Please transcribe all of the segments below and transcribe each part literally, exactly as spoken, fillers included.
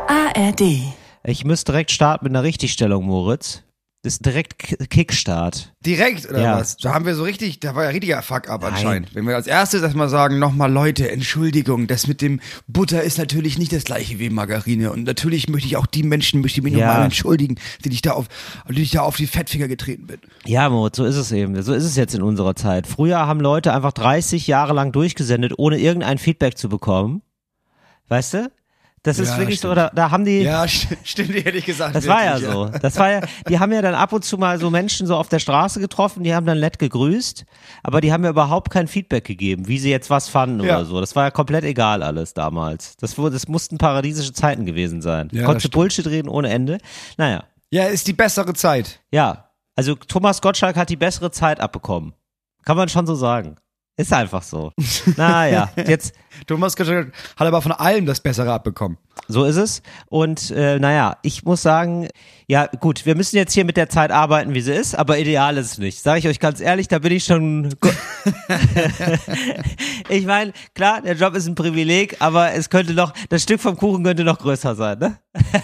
A R D. Ich müsste direkt starten mit einer Richtigstellung, Moritz. Das ist direkt K- Kickstart. Direkt, oder Ja. was? Da haben wir so richtig, da war ja richtiger Fuck-up anscheinend. Wenn wir als erstes erstmal sagen, nochmal Leute, Entschuldigung, das mit dem Butter ist natürlich nicht das gleiche wie Margarine. Und natürlich möchte ich auch die Menschen, möchte ich mich Ja. nochmal entschuldigen, die ich da auf, die ich da auf die Fettfinger getreten bin. Ja, Moritz, so ist es eben. So ist es jetzt in unserer Zeit. Früher haben Leute einfach dreißig Jahre lang durchgesendet, ohne irgendein Feedback zu bekommen. Weißt du? Das ist Ja, wirklich stimmt. so, da, da haben die... Ja, st- stimmt, hätte ich gesagt. Das war ja wirklich, so. Das war ja, die haben ja dann ab und zu mal so Menschen so auf der Straße getroffen, die haben dann nett gegrüßt, aber die haben ja überhaupt kein Feedback gegeben, wie sie jetzt was fanden Ja. oder so. Das war ja komplett egal alles damals. Das, wurde, das mussten paradiesische Zeiten gewesen sein. Ja, das Konntest du stimmt. Bullshit reden ohne Ende. Naja, Ja, ist die bessere Zeit. ja. Also Thomas Gottschalk hat die bessere Zeit abbekommen. Kann man schon so sagen. Ist einfach so. Naja, jetzt... Thomas Gottschalk hat aber von allem das Bessere abbekommen. So ist es. Und äh, naja, ich muss sagen, ja gut, wir müssen jetzt hier mit der Zeit arbeiten, wie sie ist, aber ideal ist es nicht. Sage ich euch ganz ehrlich, da bin ich schon... Ich meine, klar, der Job ist ein Privileg, aber es könnte noch, das Stück vom Kuchen könnte noch größer sein, ne?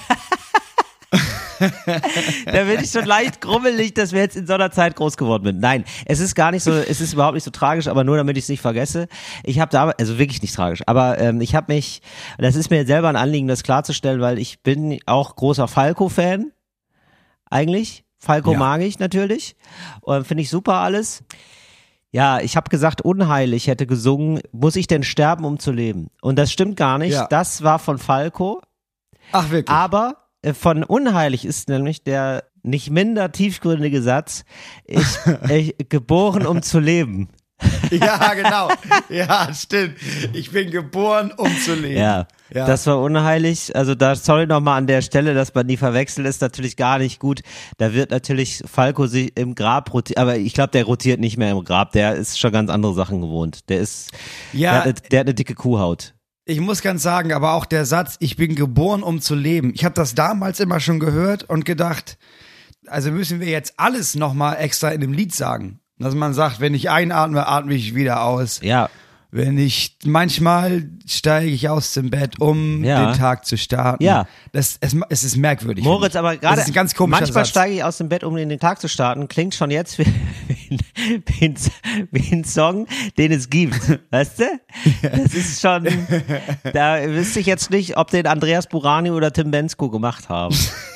Da bin ich schon leicht grummelig, dass wir jetzt in so einer Zeit groß geworden sind. Nein, es ist gar nicht so, es ist überhaupt nicht so tragisch, aber nur damit ich es nicht vergesse. Ich habe da, also wirklich nicht tragisch, aber ähm, ich habe mich, das ist mir selber ein Anliegen, das klarzustellen, weil ich bin auch großer Falco-Fan, eigentlich. Falco Ja. mag ich natürlich, und finde ich super alles. Ja, ich habe gesagt, unheilig hätte gesungen, muss ich denn sterben, um zu leben? Und das stimmt gar nicht, Ja. das war von Falco. Ach, wirklich? Aber äh, von unheilig ist nämlich der nicht minder tiefgründige Satz, ich, ich geboren, um zu leben. Ja, genau. Ja, stimmt. Ich bin geboren, um zu leben. Ja, Ja. das war unheilig. Also da, sorry nochmal an der Stelle, dass man die verwechselt, ist natürlich gar nicht gut. Da wird natürlich Falco sich im Grab rotiert, aber ich glaube, der rotiert nicht mehr im Grab. Der ist schon ganz andere Sachen gewohnt. Der ist, Ja. der, hat eine, der hat eine dicke Kuhhaut. Ich muss ganz sagen, aber auch der Satz, ich bin geboren, um zu leben. Ich habe das damals immer schon gehört und gedacht, also müssen wir jetzt alles nochmal extra in dem Lied sagen. Dass man sagt, wenn ich einatme, atme ich wieder aus. Ja, Wenn ich, manchmal steige ich aus dem Bett, um Ja. den Tag zu starten. Ja. Das, es, es ist merkwürdig. Moritz, aber gerade Das ist ein ganz komischer manchmal Satz. steige ich aus dem Bett, um in den Tag zu starten, klingt schon jetzt wie, wie, ein- wie, ein, wie ein Song, den es gibt, weißt du? Das ist schon, da wüsste ich jetzt nicht, ob den Andreas Burani oder Tim Bensko gemacht haben.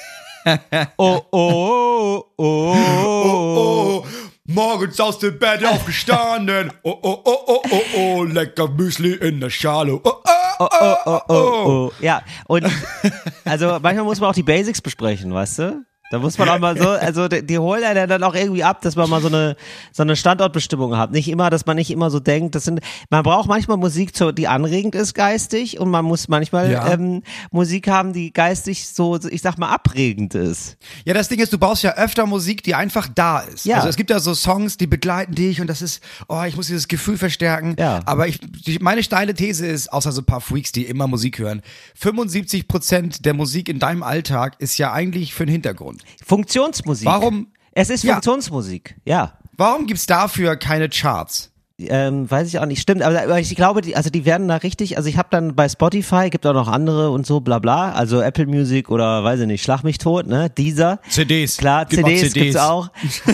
Oh, oh, oh, oh, oh. Oh, morgens aus dem Bett aufgestanden. Oh, oh, oh, oh, oh, oh, lecker Müsli in der Schale. Oh, oh, Oh, oh, oh, oh, oh. Ja, und also manchmal muss man auch die Basics besprechen, weißt du? Da muss man auch mal so, also die, die holen ja dann auch irgendwie ab, dass man mal so eine so eine Standortbestimmung hat. Nicht immer, dass man nicht immer so denkt, das sind, man braucht manchmal Musik, zu, die anregend ist geistig, und man muss manchmal Ja. ähm, Musik haben, die geistig so, ich sag mal, abregend ist. Ja, das Ding ist, du brauchst ja öfter Musik, die einfach da ist. Ja. Also es gibt ja so Songs, die begleiten dich und das ist, oh, ich muss dieses Gefühl verstärken. Ja. Aber ich, die, meine steile These ist, außer so ein paar Freaks, die immer Musik hören, fünfundsiebzig Prozent der Musik in deinem Alltag ist ja eigentlich für den Hintergrund. Funktionsmusik. Warum? Es ist Ja. Funktionsmusik, ja. Warum gibt's dafür keine Charts? Ähm, weiß ich auch nicht, stimmt, aber, aber ich glaube, die, also die werden da richtig, also ich habe dann bei Spotify, gibt auch noch andere und so, bla bla, also Apple Music oder weiß ich nicht, Schlag mich tot, ne, Deezer. C Ds. Klar, Gib auch C Ds, C Ds. gibt's auch.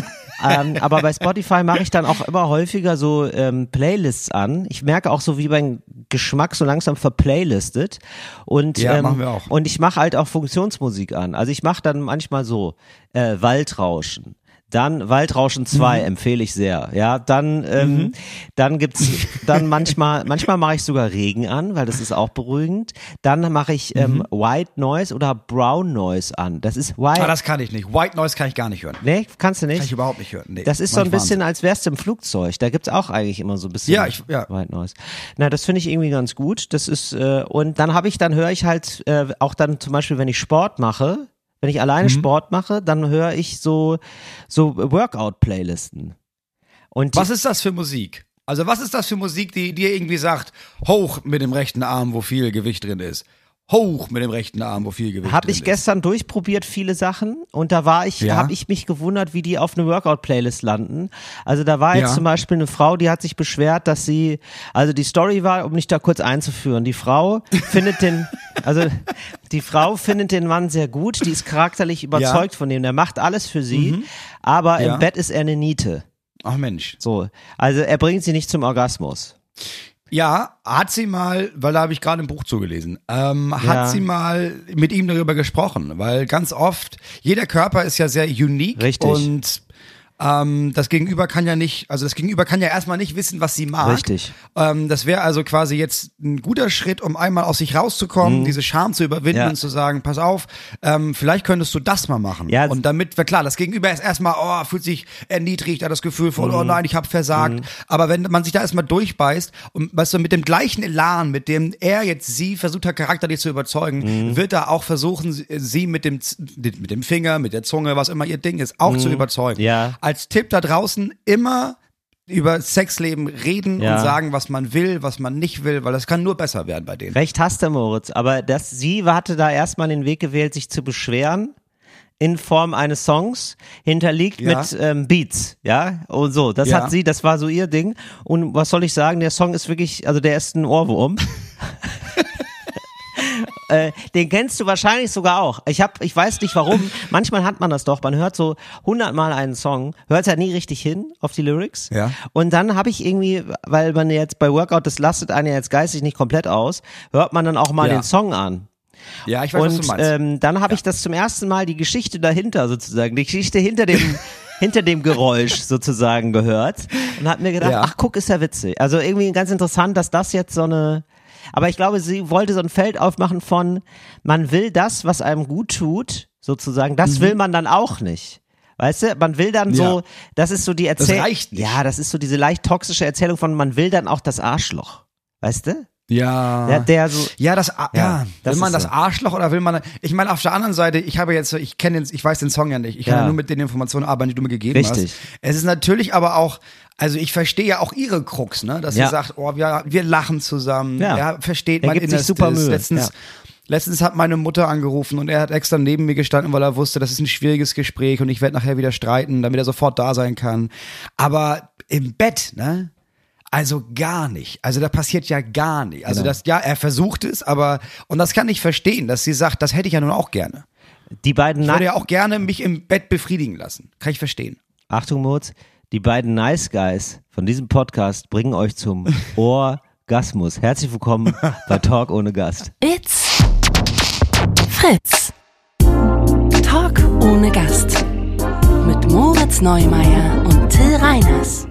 ähm, aber bei Spotify mache ich dann auch immer häufiger so ähm, Playlists an. Ich merke auch so, wie mein Geschmack so langsam verplaylistet. Und, Ja, ähm, machen wir auch. Und ich mache halt auch Funktionsmusik an. Also ich mache dann manchmal so äh, Waldrauschen. Dann Waldrauschen zwei Mhm. empfehle ich sehr. Ja, dann ähm, Mhm. dann gibt's dann manchmal manchmal mache ich sogar Regen an, weil das ist auch beruhigend. Dann mache ich ähm, Mhm. White Noise oder Brown Noise an. Das ist White. Ah, das kann ich nicht. White Noise kann ich gar nicht hören. Nee, kannst du nicht. Kann ich überhaupt nicht hören. Nee, Das ist so mach ein ich bisschen, Wahnsinn. als wärst du im Flugzeug. Da gibt's auch eigentlich immer so ein bisschen Ja, ich- ja. White Noise. Na, das finde ich irgendwie ganz gut. Das ist äh, und dann habe ich, dann höre ich halt äh, auch dann zum Beispiel, wenn ich Sport mache, wenn ich alleine Mhm. Sport mache, dann höre ich so so Workout-Playlisten. Und Was ist das für Musik? Also was ist das für Musik, die dir irgendwie sagt, hoch mit dem rechten Arm, wo viel Gewicht drin ist? Hoch mit dem rechten Arm, wo viel Gewicht Habe drin ich ist. gestern durchprobiert, viele Sachen, und da war ich, Ja. habe ich mich gewundert, wie die auf eine Workout-Playlist landen. Also da war jetzt Ja. zum Beispiel eine Frau, die hat sich beschwert, dass sie, also die Story war, um mich da kurz einzuführen, die Frau findet den, also die Frau findet den Mann sehr gut, die ist charakterlich überzeugt ja. von dem, der macht alles für sie, mhm. aber ja. im Bett ist er eine Niete. Ach Mensch. So, also er bringt sie nicht zum Orgasmus. Ja, hat sie mal, weil da habe ich gerade ein Buch zugelesen, ähm, hat Ja. sie mal mit ihm darüber gesprochen, weil ganz oft, jeder Körper ist ja sehr unique Richtig. und ähm, das Gegenüber kann ja nicht, also das Gegenüber kann ja erstmal nicht wissen, was sie mag. Richtig. Ähm, das wäre also quasi jetzt ein guter Schritt, um einmal aus sich rauszukommen, Mhm. diese Scham zu überwinden Ja. und zu sagen, pass auf, ähm, vielleicht könntest du das mal machen. Ja. Und damit, wird klar, das Gegenüber ist erstmal, oh, fühlt sich erniedrigt, hat das Gefühl von, oh nein, ich habe versagt. Mhm. Aber wenn man sich da erstmal durchbeißt und weißt du, mit dem gleichen Elan, mit dem er jetzt sie versucht hat, charakterlich zu überzeugen, Mhm. wird er auch versuchen, sie- sie mit dem, Z- mit dem Finger, mit der Zunge, was immer ihr Ding ist, auch zu überzeugen. Mhm. Ja. Als Tipp da draußen immer über Sexleben reden Ja. und sagen, was man will, was man nicht will, weil das kann nur besser werden bei denen. Recht hast du, Moritz, aber das, sie hatte da erstmal den Weg gewählt, sich zu beschweren in Form eines Songs, hinterlegt Ja. mit ähm, Beats, ja, und so. Das Ja. hat sie, das war so ihr Ding. Und was soll ich sagen, der Song ist wirklich, also der ist ein Ohrwurm. Äh, den kennst du wahrscheinlich sogar auch. Ich hab, ich weiß nicht warum. Manchmal hat man das doch. Man hört so hundertmal einen Song, hört ja nie richtig hin auf die Lyrics. Ja. Und dann habe ich irgendwie, weil man jetzt bei Workout, das lastet einen ja jetzt geistig nicht komplett aus, hört man dann auch mal Ja. den Song an. Ja, ich weiß, was Und du meinst. ähm, dann habe ich das zum ersten Mal, die Geschichte dahinter sozusagen, die Geschichte hinter dem hinter dem Geräusch sozusagen gehört und habe mir gedacht, Ja. ach guck, ist ja witzig. Also irgendwie ganz interessant, dass das jetzt so eine, aber ich glaube, sie wollte so ein Feld aufmachen von, man will das, was einem gut tut, sozusagen, das Mhm. will man dann auch nicht. Weißt du, man will dann so, Ja. das ist so die Erzählung. reicht nicht. Ja, das ist so diese leicht toxische Erzählung von, man will dann auch das Arschloch. Weißt du? Ja. Der, der so, Ja, das, ja, Ja, das will man ist das so. Arschloch oder will man, ich meine, auf der anderen Seite, ich habe jetzt, ich kenne den, ich weiß den Song ja nicht, ich kann Ja. ja nur mit den Informationen arbeiten, die du mir gegeben Richtig. hast. Es ist natürlich aber auch, also ich verstehe ja auch ihre Krux, ne, dass Ja. sie sagt, oh, wir, wir lachen zusammen, Ja. ja, versteht Er mein gibt sich Innerstes. super Mühe, Letztens, ja. letztens hat meine Mutter angerufen und er hat extra neben mir gestanden, weil er wusste, das ist ein schwieriges Gespräch und ich werde nachher wieder streiten, damit er sofort da sein kann. Aber im Bett, ne? Also gar nicht. Also da passiert ja gar nicht. Also Genau. das, ja, er versucht es, aber, und das kann ich verstehen, dass sie sagt, das hätte ich ja nun auch gerne. die beiden Ich Na- würde ja auch gerne mich im Bett befriedigen lassen. Kann ich verstehen. Achtung, Moritz, die beiden Nice Guys von diesem Podcast bringen euch zum Orgasmus. Herzlich willkommen bei Talk ohne Gast. It's Fritz. Talk ohne Gast. Mit Moritz Neumeier und Till Reiners.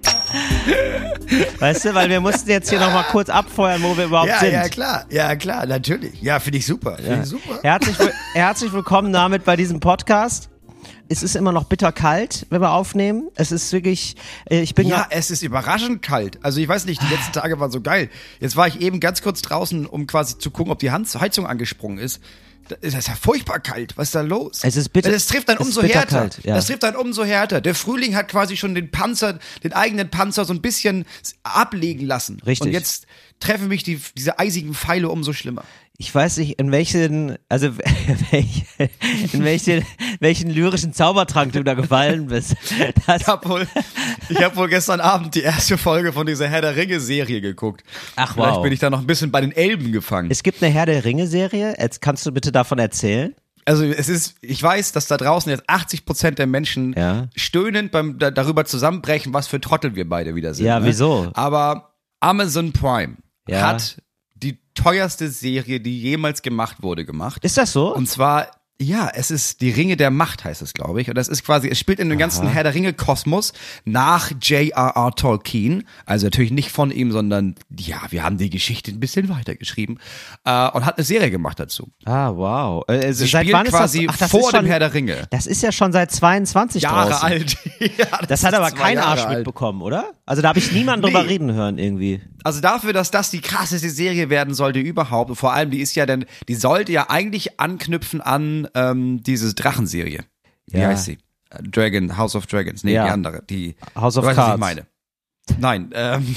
Weißt du, weil wir mussten jetzt hier nochmal kurz abfeuern, wo wir überhaupt Ja, sind. ja, klar. Ja, klar, natürlich. Ja, finde ich super. Finde ich super. Herzlich, will- herzlich willkommen damit bei diesem Podcast. Es ist immer noch bitterkalt, wenn wir aufnehmen. Es ist wirklich, äh, ich bin Ja, ja, es ist überraschend kalt. Also ich weiß nicht, die letzten Tage waren so geil. Jetzt war ich eben ganz kurz draußen, um quasi zu gucken, ob die Hans- Heizung angesprungen ist. Das ist ja furchtbar kalt. Was ist da los? Es ist bitter- Das trifft dann es ist umso härter. bitterkalt, ja. Das trifft dann umso härter. Der Frühling hat quasi schon den Panzer, den eigenen Panzer so ein bisschen ablegen lassen. Richtig. Und jetzt treffen mich die, diese eisigen Pfeile umso schlimmer. ich weiß nicht, in welchen, also welche, in welchen, welchen lyrischen Zaubertrank du da gefallen bist. Das, Ich habe wohl, ich hab wohl gestern Abend die erste Folge von dieser Herr der Ringe-Serie geguckt. Ach, Vielleicht wow. bin ich da noch ein bisschen bei den Elben gefangen. es gibt eine Herr der Ringe-Serie. Jetzt kannst du bitte davon erzählen. Also es ist, ich weiß, dass da draußen jetzt achtzig Prozent der Menschen Ja. stöhnend beim, da, darüber zusammenbrechen, was für Trottel wir beide wieder sind. Ja, ne? wieso? Aber Amazon Prime Ja. hat die teuerste Serie, die jemals gemacht wurde, gemacht. Ist das so? Und zwar, ja, es ist die Ringe der Macht, heißt es, glaube ich. Und das ist quasi, es spielt in dem ganzen Herr der Ringe-Kosmos nach J R R. Tolkien. Also natürlich nicht von ihm, sondern, ja, wir haben die Geschichte ein bisschen weitergeschrieben. Äh, und hat eine Serie gemacht dazu. Ah, wow. Äh, also Sie seit spielt wann ist quasi das? Ach, das vor ist schon, dem Herr der Ringe. Das ist ja schon seit zweiundzwanzig Jahre draußen. alt. ja, Das hat ist aber zwei kein Jahre Arsch alt. mitbekommen, oder? Also da habe ich niemanden drüber Nee. reden hören irgendwie. Also dafür, dass das die krasseste Serie werden sollte überhaupt, und vor allem die ist ja dann, die sollte ja eigentlich anknüpfen an ähm, diese Drachenserie. Wie Ja. heißt sie? Äh, Dragon, House of Dragons. Nee, Ja. die andere. Die, House du of weißt, was ich Cards. meine. Nein, ähm,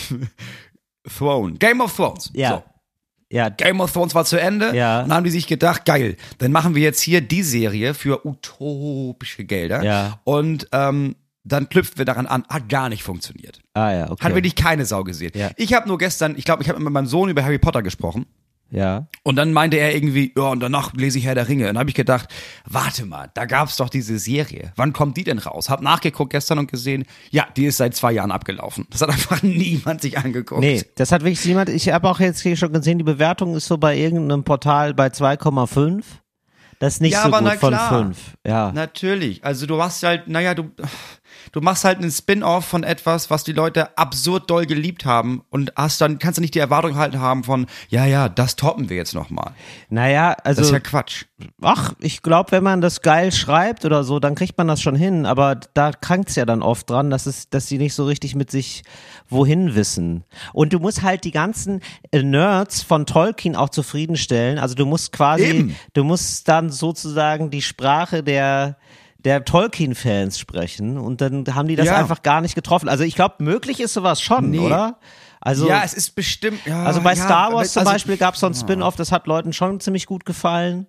Throne. Game of Thrones. Ja. So. Ja, Game of Thrones war zu Ende. Ja. Und dann haben die sich gedacht, geil, dann machen wir jetzt hier die Serie für utopische Gelder. Ja. Und ähm, dann knüpfen wir daran an, hat gar nicht funktioniert. ah ja, okay. Hat wirklich keine Sau gesehen. Ja. Ich habe nur gestern, ich glaube, ich habe mit meinem Sohn über Harry Potter gesprochen. Ja. Und dann meinte er irgendwie, ja, und danach lese ich Herr der Ringe. Und dann habe ich gedacht, warte mal, da gab's doch diese Serie. Wann kommt die denn raus? Hab nachgeguckt gestern und gesehen, ja, die ist seit zwei Jahren abgelaufen. Das hat einfach niemand sich angeguckt. Nee, das hat wirklich niemand. Ich habe auch jetzt hier schon gesehen, die Bewertung ist so bei irgendeinem Portal bei zwei Komma fünf. Das ist nicht ja, so aber gut na von klar. fünf. Ja. Natürlich. Also du machst halt, naja, du, du machst halt einen Spin-off von etwas, was die Leute absurd doll geliebt haben und hast dann, kannst du nicht die Erwartung halten haben von, ja, ja, das toppen wir jetzt nochmal. Naja, also. Das ist ja Quatsch. Ach, ich glaube, wenn man das geil schreibt oder so, dann kriegt man das schon hin. Aber da krankt's ja dann oft dran, dass es, dass sie nicht so richtig mit sich wohin wissen. Und du musst halt die ganzen äh, Nerds von Tolkien auch zufriedenstellen. Also du musst quasi, Eben. du musst dann sozusagen die Sprache der der Tolkien-Fans sprechen und dann haben die das Ja. einfach gar nicht getroffen. Also ich glaube, möglich ist sowas schon, Nee. oder? Also ja, es ist bestimmt, ja. Also bei ja, Star Wars zum also- Beispiel gab es so ein Spin-off, das hat Leuten schon ziemlich gut gefallen.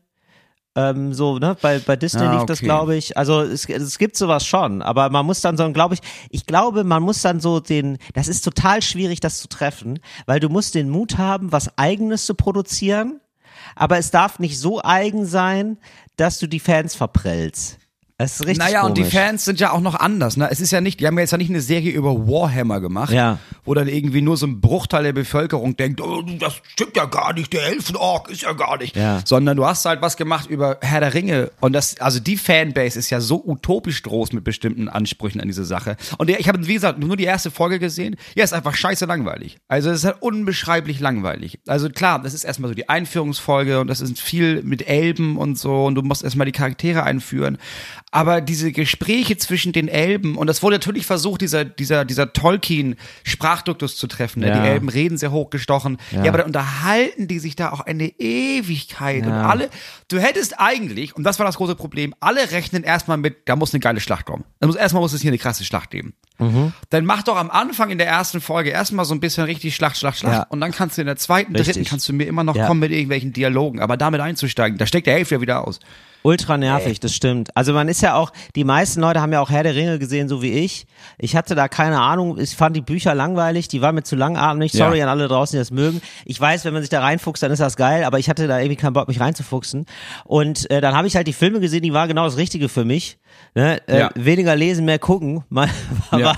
Ähm, so, ne, bei, bei Disney Ah, lief das, okay. glaube ich. Also es, es gibt sowas schon, aber man muss dann so, glaube ich, ich glaube, man muss dann so den, das ist total schwierig, das zu treffen, weil du musst den Mut haben, was Eigenes zu produzieren, aber es darf nicht so eigen sein, dass du die Fans verprellst. Das ist richtig Naja, komisch. und die Fans sind ja auch noch anders. Ne? Es ist ja nicht, die haben ja jetzt ja nicht eine Serie über Warhammer gemacht, Ja. wo dann irgendwie nur so ein Bruchteil der Bevölkerung denkt, oh, das stimmt ja gar nicht, der Elfenork ist ja gar nicht. Ja. Sondern du hast halt was gemacht über Herr der Ringe und das, also die Fanbase ist ja so utopisch groß mit bestimmten Ansprüchen an diese Sache. Und der, ich habe, wie gesagt, nur die erste Folge gesehen. Ja, ist einfach scheiße langweilig. Also es ist halt unbeschreiblich langweilig. Also klar, das ist erstmal so die Einführungsfolge und das ist viel mit Elben und so und du musst erstmal die Charaktere einführen. Aber diese Gespräche zwischen den Elben, und das wurde natürlich versucht, dieser, dieser, dieser Tolkien-Sprachduktus zu treffen. Ne? Ja. Die Elben reden sehr hochgestochen. Ja. Ja. aber da unterhalten die sich da auch eine Ewigkeit. Und Ja. alle, du hättest eigentlich, und das war das große Problem, alle rechnen erstmal mit, da muss eine geile Schlacht kommen. Da muss, erstmal muss es hier eine krasse Schlacht geben. Mhm. Dann mach doch am Anfang in der ersten Folge erstmal so ein bisschen richtig Schlacht, Schlacht, Schlacht. Ja. Und dann kannst du in der zweiten, Richtig. dritten, kannst du mir immer noch Ja. kommen mit irgendwelchen Dialogen. Aber damit einzusteigen, da steckt der Hälfte ja wieder aus. Ultra nervig, das stimmt. Also man ist ja auch, die meisten Leute haben ja auch Herr der Ringe gesehen, so wie ich. Ich hatte da keine Ahnung, ich fand die Bücher langweilig, die waren mir zu langatmig. Sorry Ja. an alle draußen, die das mögen. Ich weiß, wenn man sich da reinfuchst, dann ist das geil, aber ich hatte da irgendwie keinen Bock, mich reinzufuchsen. Und äh, dann habe ich halt die Filme gesehen, die waren genau das Richtige für mich. Ne? Äh, Ja. Weniger lesen, mehr gucken. Mal, Ja.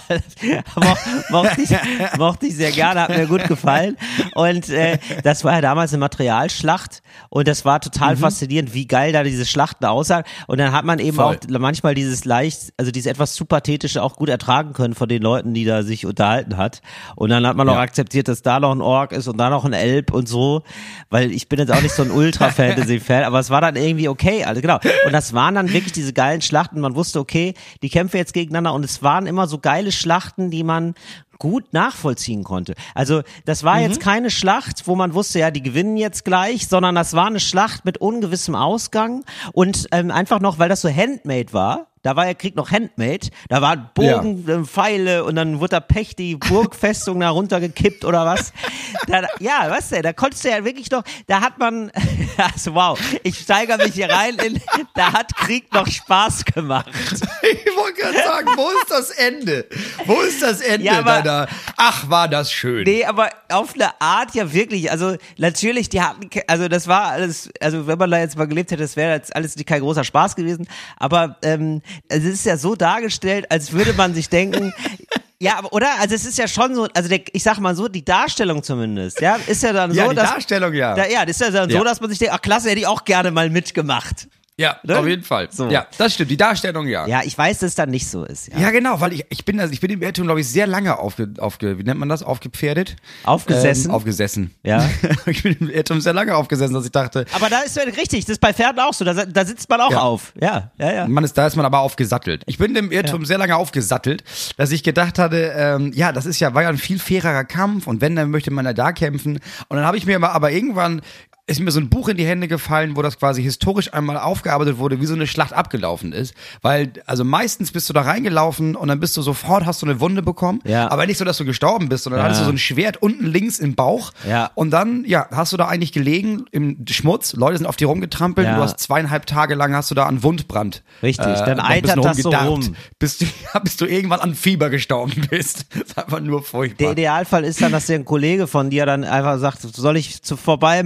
mo mochte, ich, mochte ich sehr gerne, hat mir gut gefallen. Und äh, das war ja damals eine Materialschlacht und das war total faszinierend, wie geil da diese Schlachten aussahen. Und dann hat man eben Voll. auch manchmal dieses leicht, also dieses etwas zu pathetische auch gut ertragen können von den Leuten, die da sich unterhalten hat. Und dann hat man auch Ja. akzeptiert, dass da noch ein Ork ist und da noch ein Elb und so, weil ich bin jetzt auch nicht so ein Ultra-Fantasy-Fan, aber es war dann irgendwie okay, also genau. Und das waren dann wirklich diese geilen Schlachten, man wusste, okay, die kämpfen jetzt gegeneinander und es waren immer so geile Schlachten, die man gut nachvollziehen konnte. Also das war jetzt keine Schlacht, wo man wusste, ja, die gewinnen jetzt gleich, sondern das war eine Schlacht mit ungewissem Ausgang und ähm, einfach noch, weil das so handmade war. Da war der Krieg noch handmade. Da waren Bogen, ja. Pfeile und dann wurde da Pech die Burgfestung da runtergekippt oder was. Da, ja, was denn? Da konntest du ja wirklich noch, da hat man, also wow, ich steigere mich hier rein in, da hat Krieg noch Spaß gemacht. Ich wollte gerade sagen, wo ist das Ende? Wo ist das Ende Ja, aber- deiner, ach, war das schön. Nee, aber auf eine Art ja wirklich. Also natürlich, die hatten, ke- also das war alles, also wenn man da jetzt mal gelebt hätte, das wäre jetzt alles kein großer Spaß gewesen. Aber ähm, es ist ja so dargestellt, als würde man sich denken, ja, aber oder? Also es ist ja schon so, also der, ich sag mal so, die Darstellung zumindest, ja, ist ja dann Ja, so, die dass Darstellung, ja. Da, ja, das ist ja dann Ja. so, dass man sich denkt, ach klasse, hätte ich auch gerne mal mitgemacht. Ja, Ne? auf jeden Fall. So. Ja, das stimmt, die Darstellung, ja. Ja, ich weiß, dass es dann nicht so ist. Ja. Ja, genau, weil ich, ich bin also ich bin im Irrtum, glaube ich, sehr lange aufge, aufge, wie nennt man das, aufgepferdet? Aufgesessen? Ähm, aufgesessen. Ja. Ich bin im Irrtum sehr lange aufgesessen, dass ich dachte, Aber da ist ja richtig, das ist bei Pferden auch so, da, da sitzt man auch Ja. auf. Ja, ja, ja. man ist, da ist man aber aufgesattelt. Ich bin im Irrtum sehr lange aufgesattelt, dass ich gedacht hatte, ähm, ja, das ist ja, war ja ein viel fairerer Kampf und wenn, dann möchte man ja da kämpfen. Und dann habe ich mir aber, aber irgendwann ist mir so ein Buch in die Hände gefallen, wo das quasi historisch einmal aufgearbeitet wurde, wie so eine Schlacht abgelaufen ist. Weil, also meistens bist du da reingelaufen und dann bist du sofort, hast du eine Wunde bekommen. Ja. Aber nicht so, dass du gestorben bist, sondern Ja. hattest du so ein Schwert unten links im Bauch. Ja. Und dann, ja, hast du da eigentlich gelegen im Schmutz. Leute sind auf dir rumgetrampelt. Ja. Und du hast zweieinhalb Tage lang hast du da an Wundbrand. Richtig, dann noch ein bisschen eitert das so rumgedarbt, rum. Bis du, ja, bis du irgendwann an Fieber gestorben bist. Das ist einfach nur Der furchtbar. Idealfall ist dann, dass der ein Kollege von dir dann einfach sagt, soll ich zu vorbei machen? Dann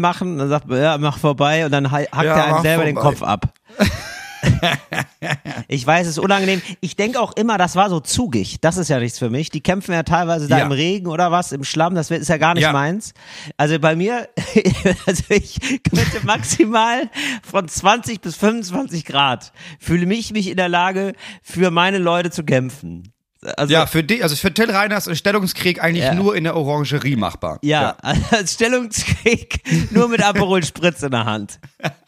dann sagt man, ja, mach vorbei und dann hackt Ja, er einem mach selber den vorbei. Kopf ab. Ich weiß, es ist unangenehm. Ich denke auch immer, das war so zugig. Das ist ja nichts für mich. Die kämpfen ja teilweise da Ja. im Regen oder was, im Schlamm. Das ist ja gar nicht Ja. meins. Also bei mir, also ich könnte maximal von zwanzig bis fünfundzwanzig Grad fühle mich mich in der Lage, für meine Leute zu kämpfen. Also, Ja, für die, also für Till Reiners ist Stellungskrieg eigentlich Ja. nur in der Orangerie machbar. Ja, als Stellungskrieg nur mit Aperol Spritz in der Hand.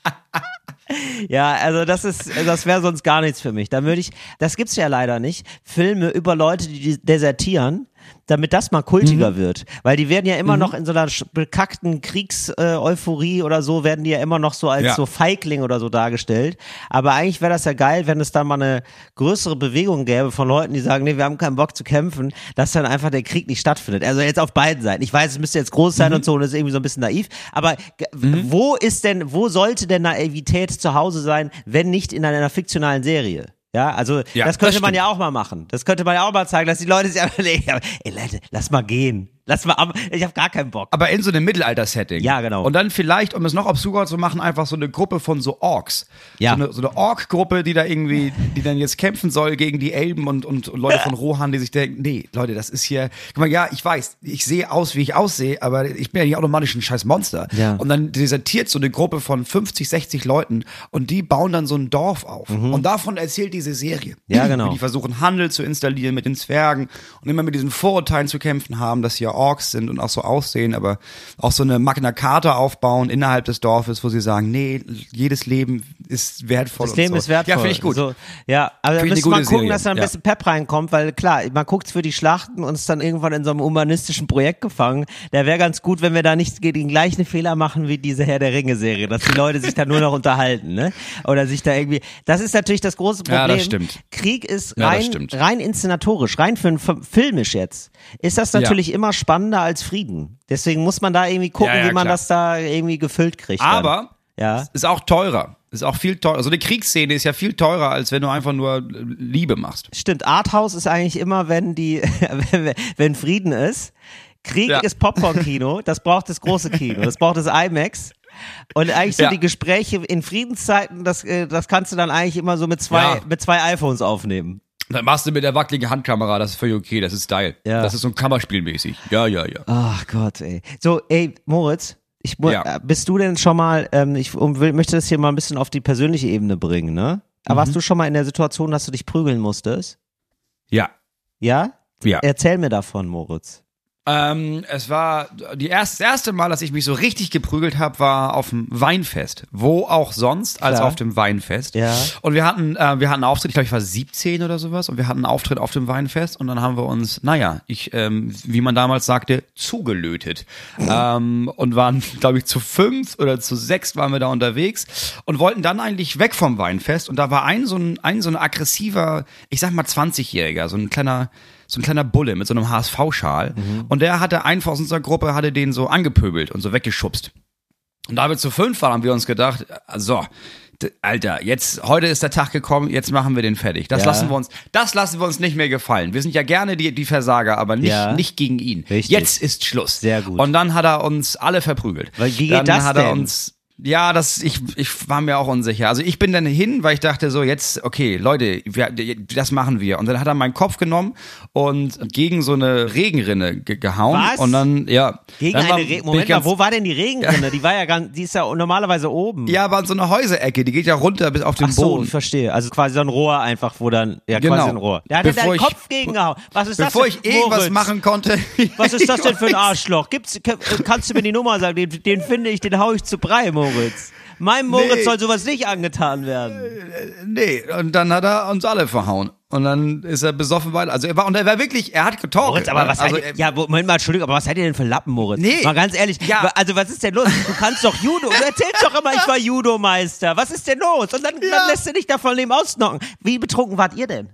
Ja, also das ist, das wäre sonst gar nichts für mich. Da würde ich, das gibt's ja leider nicht, Filme über Leute, die desertieren, damit das mal kultiger mhm. wird. Weil die werden ja immer mhm. noch in so einer bekackten Kriegseuphorie oder so, werden die ja immer noch so als ja. so Feigling oder so dargestellt. Aber eigentlich wäre das ja geil, wenn es da mal eine größere Bewegung gäbe von Leuten, die sagen, nee, wir haben keinen Bock zu kämpfen, dass dann einfach der Krieg nicht stattfindet. Also jetzt auf beiden Seiten. Ich weiß, es müsste jetzt groß sein mhm. und so und das ist irgendwie so ein bisschen naiv. Aber mhm. wo ist denn, wo sollte denn Naivität zu Hause sein, wenn nicht in einer fiktionalen Serie? Ja, also ja, das könnte das man ja auch mal machen. Das könnte man ja auch mal zeigen, dass die Leute sich einfach legen, ey Leute, lass mal gehen. Lass mal ab, ich habe gar keinen Bock. Aber in so einem Mittelalter-Setting. Ja, genau. Und dann vielleicht, um es noch obskurer zu machen, einfach so eine Gruppe von so Orks. Ja. So eine, so eine Ork-Gruppe, die da irgendwie, die dann jetzt kämpfen soll gegen die Elben und, und, und Leute von Rohan, die sich denken, nee, Leute, das ist hier, guck mal, ja, ich weiß, ich sehe aus, wie ich aussehe, aber ich bin ja nicht automatisch ein scheiß Monster. Ja. Und dann desertiert so eine Gruppe von fünfzig, sechzig Leuten und die bauen dann so ein Dorf auf. Mhm. Und davon erzählt diese Serie. Ja, genau. Wie die versuchen, Handel zu installieren mit den Zwergen und immer mit diesen Vorurteilen zu kämpfen haben, dass sie ja Orks sind und auch so aussehen, aber auch so eine Magna Carta aufbauen innerhalb des Dorfes, wo sie sagen, nee, jedes Leben ist wertvoll. Das Leben und so. ist wertvoll. Ja, finde ich gut. So, ja, aber da müssen wir mal gucken, Serie. dass da ein Ja. bisschen Pep reinkommt, weil klar, man guckt's für die Schlachten und ist dann irgendwann in so einem humanistischen Projekt gefangen. Da wäre ganz gut, wenn wir da nicht den gleichen Fehler machen wie diese Herr der Ringe-Serie, dass die Leute sich da nur noch unterhalten, ne? Oder sich da irgendwie, das ist natürlich das große Problem. Ja, das stimmt. Krieg ist Ja, das rein, stimmt. rein inszenatorisch, rein für F- filmisch jetzt, ist das natürlich ja. immer spannender als Frieden. Deswegen muss man da irgendwie gucken, Ja, ja, wie man klar. das da irgendwie gefüllt kriegt. Aber dann. Ja. ist auch teurer. Ist auch viel teurer. So eine Kriegsszene ist ja viel teurer, als wenn du einfach nur Liebe machst. Stimmt, Arthouse ist eigentlich immer, wenn die, wenn, wenn Frieden ist. Krieg Ja. ist Popcorn-Kino, das braucht das große Kino, das braucht das IMAX. Und eigentlich so Ja. die Gespräche in Friedenszeiten, das, äh, das kannst du dann eigentlich immer so mit zwei, Ja. mit zwei iPhones aufnehmen. Dann machst du mit der wackeligen Handkamera, das ist völlig okay, das ist Style. Ja. Das ist so ein Kammerspielmäßig. Ja, ja, ja. Ach Gott, ey. So, ey, Moritz, ich, mu- Ja. äh, bist du denn schon mal, ähm, ich um, will, möchte das hier mal ein bisschen auf die persönliche Ebene bringen, ne? Aber Mhm. warst du schon mal in der Situation, dass du dich prügeln musstest? Ja. Ja? Ja. Erzähl mir davon, Moritz. Ähm, es war die erst, das erste Mal, dass ich mich so richtig geprügelt habe, war auf dem Weinfest. Wo auch sonst als Klar. auf dem Weinfest. Ja. Und wir hatten, äh, wir hatten einen Auftritt, ich glaube, ich war siebzehn oder sowas, und wir hatten einen Auftritt auf dem Weinfest und dann haben wir uns, naja, ich, ähm, wie man damals sagte, zugelötet. ähm, und waren, glaube ich, zu fünf oder zu sechs waren wir da unterwegs und wollten dann eigentlich weg vom Weinfest und da war ein so ein, ein so ein aggressiver, ich sag mal zwanzigjähriger, so ein kleiner, so ein kleiner Bulle mit so einem H S V-Schal. Mhm. Und der hatte einfach aus unserer Gruppe, hatte den so angepöbelt und so weggeschubst. Und da wir zu fünf waren, haben wir uns gedacht, so, d- Alter, jetzt, heute ist der Tag gekommen, jetzt machen wir den fertig. Das Ja. lassen wir uns, das lassen wir uns nicht mehr gefallen. Wir sind ja gerne die, die Versager, aber nicht, Ja. nicht gegen ihn. Richtig. Jetzt ist Schluss. Sehr gut. Und dann hat er uns alle verprügelt. Weil, wie geht dann das hat er denn? uns Ja, das, ich, ich war mir auch unsicher. Also ich bin dann hin, weil ich dachte so, jetzt, okay, Leute, wir, das machen wir. Und dann hat er meinen Kopf genommen und gegen so eine Regenrinne ge gehauen. Was? Und dann, ja. Gegen dann war- eine Re bin Moment ich mal, ganz- wo war denn die Regenrinne? Die war ja ganz, die ist ja normalerweise oben. Ja, aber so eine Häuserecke, die geht ja runter bis auf den Ach so, Boden. ich verstehe. Also quasi so ein Rohr einfach, wo dann, ja, Genau. quasi ein Rohr. Der hat dir Bevor deinen ich- Kopf gegengehauen. Was ist Bevor das ich denn? irgendwas Moritz, machen konnte. Was ist das denn für ein Ich weiß. Arschloch? Gibt's, kannst du mir die Nummer sagen? Den, den finde ich, den hau ich zu Brei, Moritz. Meinem Moritz Nee. soll sowas nicht angetan werden. Nee, und dann hat er uns alle verhauen. Und dann ist er besoffen weiter. Also er war, und er war wirklich, er hat getalkt. Moritz, aber was also, seid ihr, ja, Moment mal, Entschuldigung, aber was seid ihr denn für Lappen, Moritz? Nee. Mal ganz ehrlich, Ja. also was ist denn los? Du kannst doch Judo, du erzählst doch immer, ich war Judo-Meister. Was ist denn los? Und dann, Ja. dann lässt du dich davon leben ausnocken. Wie betrunken wart ihr denn?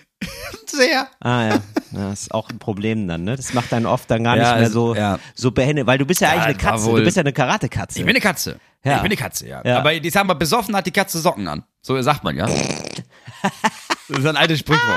sehr. Ah ja, das ist auch ein Problem dann, ne? Das macht dann oft dann gar Ja, nicht mehr also, so, ja. so behende, weil du bist ja, Ja, eigentlich eine das war Katze, wohl- du bist ja eine Karate-Katze. Ich bin eine Katze. Ja. Ich bin eine Katze, ja. Ja. Aber die sagen mal, besoffen hat die Katze Socken an. So sagt man, ja. Das ist ein altes Sprichwort.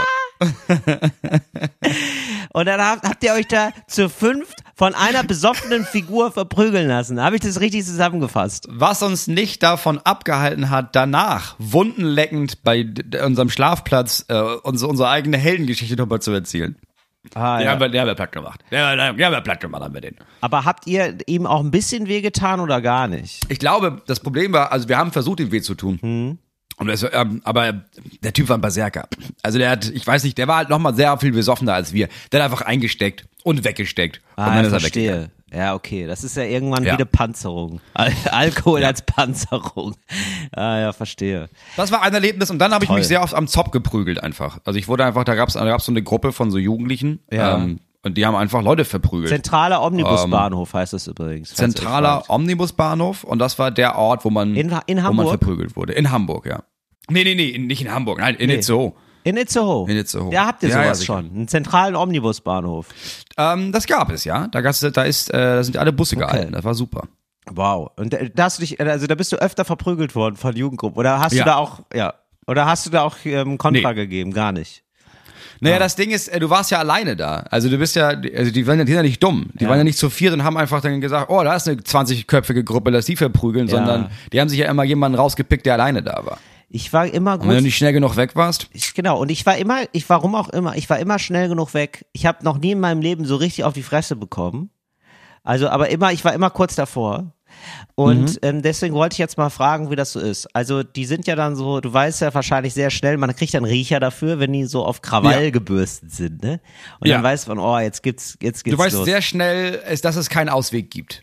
Und dann habt, habt ihr euch da zu fünft von einer besoffenen Figur verprügeln lassen. Habe ich das richtig zusammengefasst? Was uns nicht davon abgehalten hat, danach wundenleckend bei d- unserem Schlafplatz äh, unsere, unsere eigene Heldengeschichte nochmal zu erzählen. Ah, Den ja. haben wir, den haben wir platt gemacht. Den haben wir, den haben wir platt gemacht, haben wir den. Aber habt ihr ihm auch ein bisschen wehgetan oder gar nicht? Ich glaube, das Problem war, also wir haben versucht, ihm weh zu tun. Hm. Und das, ähm, aber der Typ war ein Berserker. Also der hat, ich weiß nicht, der war halt nochmal sehr viel besoffener als wir. Der hat einfach eingesteckt und weggesteckt. Und Ah, dann ich ist er verstehe. weggegangen. Ja, okay. Das ist ja irgendwann Ja. wie eine Panzerung. Al Alkohol Ja. als Panzerung. Ah, ja, verstehe. Das war ein Erlebnis und dann habe ich Toll. mich sehr oft am Zopf geprügelt einfach. Also ich wurde einfach, da gab's da gab's so eine Gruppe von so Jugendlichen Ja. ähm, und die haben einfach Leute verprügelt. Zentraler Omnibusbahnhof heißt das übrigens. falls ihr euch Zentraler fragt. Omnibusbahnhof und das war der Ort, wo man, In- in wo man Hamburg? verprügelt wurde. In Hamburg, ja. Nee, nee, nee, in- nicht in Hamburg, nein, in Nee. Itzehoe. In Itzehoe. In Itzehoe. Da habt ihr Ja, ja, sowas sicher. schon. Einen zentralen Omnibusbahnhof. Ähm, das gab es, ja. Da, gab's, da, ist, äh, da sind alle Busse gehalten, das war super. Wow. Und da, da hast du dich, also da bist du öfter verprügelt worden von Jugendgruppen. Oder hast Ja. du da auch, ja. Oder hast du da auch ähm, Kontra Nee. gegeben? Gar nicht. Naja, das Ding ist, äh, du warst ja alleine da. Also du bist ja, also die waren ja, die sind ja nicht dumm. Die Ja. waren ja nicht zu viert und haben einfach dann gesagt, oh, da ist eine zwanzigköpfige Gruppe, lass die verprügeln, Ja. sondern die haben sich ja immer jemanden rausgepickt, der alleine da war. Ich war immer Und wenn du gut. nicht schnell genug weg warst, Ich, genau. Und ich war immer, ich warum auch immer, ich war immer schnell genug weg. Ich habe noch nie in meinem Leben so richtig auf die Fresse bekommen. Also, aber immer, ich war immer kurz davor. Und Mhm. ähm, deswegen wollte ich jetzt mal fragen, wie das so ist. Also die sind ja dann so, du weißt ja wahrscheinlich sehr schnell, man kriegt dann Riecher dafür, wenn die so auf Krawall Ja. gebürstet sind, ne? Und Ja. dann weiß man, oh, jetzt gibt's, jetzt geht's du weißt los. sehr schnell, ist, dass es keinen Ausweg gibt.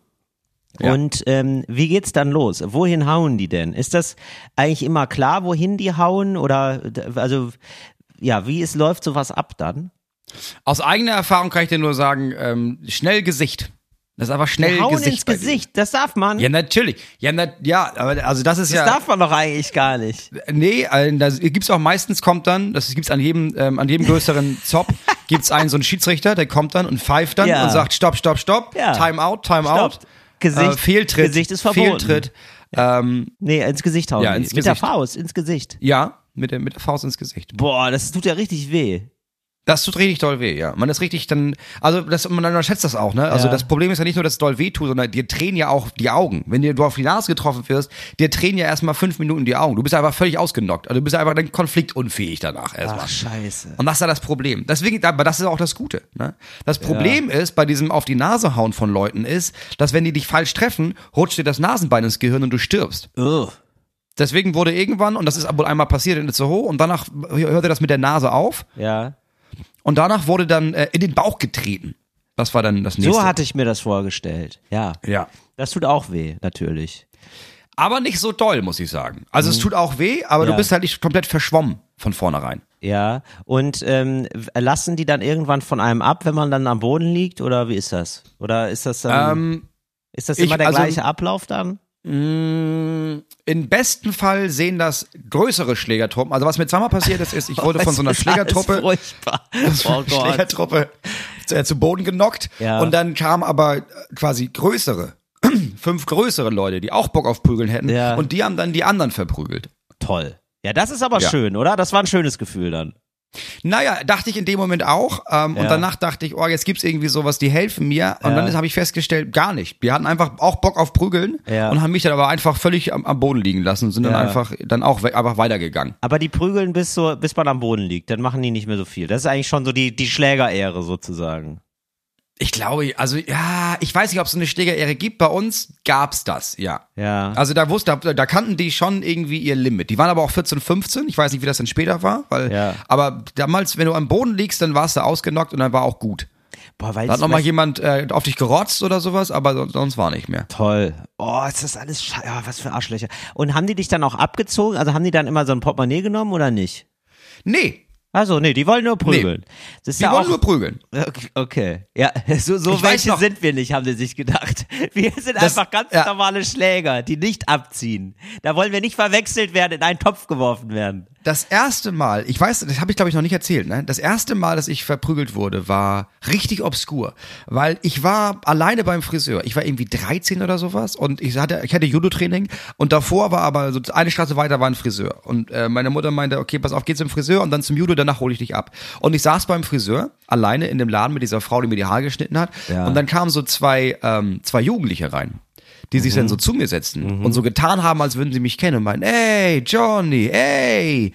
Ja. Und ähm, wie geht's dann los? Wohin hauen die denn? Ist das eigentlich immer klar, wohin die hauen? Oder also ja, wie es läuft sowas ab dann? Aus eigener Erfahrung kann ich dir nur sagen, ähm, schnell Gesicht. Das ist einfach schnell Die hauen Gesicht. ins bei denen. Gesicht, das darf man. Ja, natürlich. Ja, na, ja, aber also das ist Das ja. darf man doch eigentlich gar nicht. Nee, äh, das gibt's auch meistens, kommt dann, das gibt's an jedem, ähm, an jedem größeren Zop, gibt's einen so einen Schiedsrichter, der kommt dann und pfeift dann Ja. und sagt, stopp, stopp, stopp, Ja. Time out, Time out. Stopp. Gesicht, Äh, Fehltritt, Gesicht ist verboten. Fehltritt. Ähm, Nee, ins Gesicht hauen. Ja, die. ins Mit der Gesicht. Faust, ins Gesicht. ja, mit der, mit der Faust ins Gesicht. Boah, das tut ja richtig weh. Das tut richtig doll weh, ja. Man ist richtig dann, also das, man unterschätzt das auch, ne? Also Ja. das Problem ist ja nicht nur, dass es doll weh tut, sondern dir tränen ja auch die Augen. Wenn dir du auf die Nase getroffen wirst, dir tränen ja erstmal fünf Minuten die Augen. Du bist einfach völlig ausgenockt. Also du bist einfach dann konfliktunfähig danach erstmal. Ach, scheiße. Und das ist ja das Problem. Deswegen, aber das ist auch das Gute. Ne? Das Problem ist, bei diesem auf die Nase hauen von Leuten ist, dass wenn die dich falsch treffen, rutscht dir das Nasenbein ins Gehirn und du stirbst. Ugh. Deswegen wurde irgendwann, und das ist wohl einmal passiert in Itzehoe, und danach hörte das mit der Nase auf Ja. und danach wurde dann äh, in den Bauch getreten. Das war dann das nächste. So hatte ich mir das vorgestellt. Ja. ja. Das tut auch weh, natürlich. Aber nicht so doll, muss ich sagen. Also es tut auch weh, aber Ja. du bist halt nicht komplett verschwommen von vornherein. Ja. Und ähm, lassen die dann irgendwann von einem ab, wenn man dann am Boden liegt? Oder wie ist das? Oder ist das dann, Ähm, ist das ich- immer der also- gleiche Ablauf dann? mh, Im besten Fall sehen das größere Schlägertruppen. Also was mir zweimal passiert ist, ist, ich wurde von so einer Das ist alles Schlägertruppe, furchtbar. Oh Gott. Schlägertruppe zu, äh, zu Boden genockt. Ja. Und dann kamen aber äh, quasi größere, fünf größere Leute, die auch Bock auf Prügeln hätten. Ja. Und die haben dann die anderen verprügelt. Toll. Ja, das ist aber Ja. schön, oder? Das war ein schönes Gefühl dann. Naja, dachte ich in dem Moment auch. Ähm, Ja. Und danach dachte ich, oh, jetzt gibt's irgendwie sowas, die helfen mir. Und Ja. dann habe ich festgestellt, gar nicht. Die hatten einfach auch Bock auf Prügeln Ja. und haben mich dann aber einfach völlig am, am Boden liegen lassen und sind Ja. dann einfach dann auch we- einfach weitergegangen. Aber die prügeln bis so, bis man am Boden liegt. Dann machen die nicht mehr so viel. Das ist eigentlich schon so die, die Schlägerehre sozusagen. Ich glaube, also ja, ich weiß nicht, ob es so eine Schlägerehre gibt. Bei uns gab's das, ja. Ja. Also da wusste, da, da kannten die schon irgendwie ihr Limit. Die waren aber auch vierzehn, fünfzehn. Ich weiß nicht, wie das dann später war, weil, Ja. aber damals, wenn du am Boden liegst, dann warst du ausgenockt und dann war auch gut. Boah, weil Da hat nochmal jemand äh, auf dich gerotzt oder sowas, aber son- sonst war nicht mehr. Toll. Oh, ist das alles sche- ja, was für Arschlöcher. Und haben die dich dann auch abgezogen? Also haben die dann immer so ein Portemonnaie genommen oder nicht? Nee, Also, nee, die wollen nur prügeln. Das ist die ja wollen auch, nur prügeln. Okay, okay. Ja, so, so Ich weiß welche noch- sind wir nicht, haben die sich gedacht. Wir sind Das- einfach ganz ja. normale Schläger, die nicht abziehen. Da wollen wir nicht verwechselt werden, in einen Topf geworfen werden. Das erste Mal, ich weiß, das habe ich glaube ich noch nicht erzählt, ne? Das erste Mal, dass ich verprügelt wurde, war richtig obskur, weil ich war alleine beim Friseur. Ich war irgendwie dreizehn oder sowas und ich hatte, ich hatte Judo-Training und davor war aber so eine Straße weiter war ein Friseur und äh, meine Mutter meinte, okay, pass auf, geh zum Friseur und dann zum Judo, danach hole ich dich ab. Und ich saß beim Friseur alleine in dem Laden mit dieser Frau, die mir die Haare geschnitten hat Ja. und dann kamen so zwei ähm, zwei Jugendliche rein, die sich mhm. dann so zu mir setzten mhm. und so getan haben, als würden sie mich kennen und meinen, ey, Johnny, ey,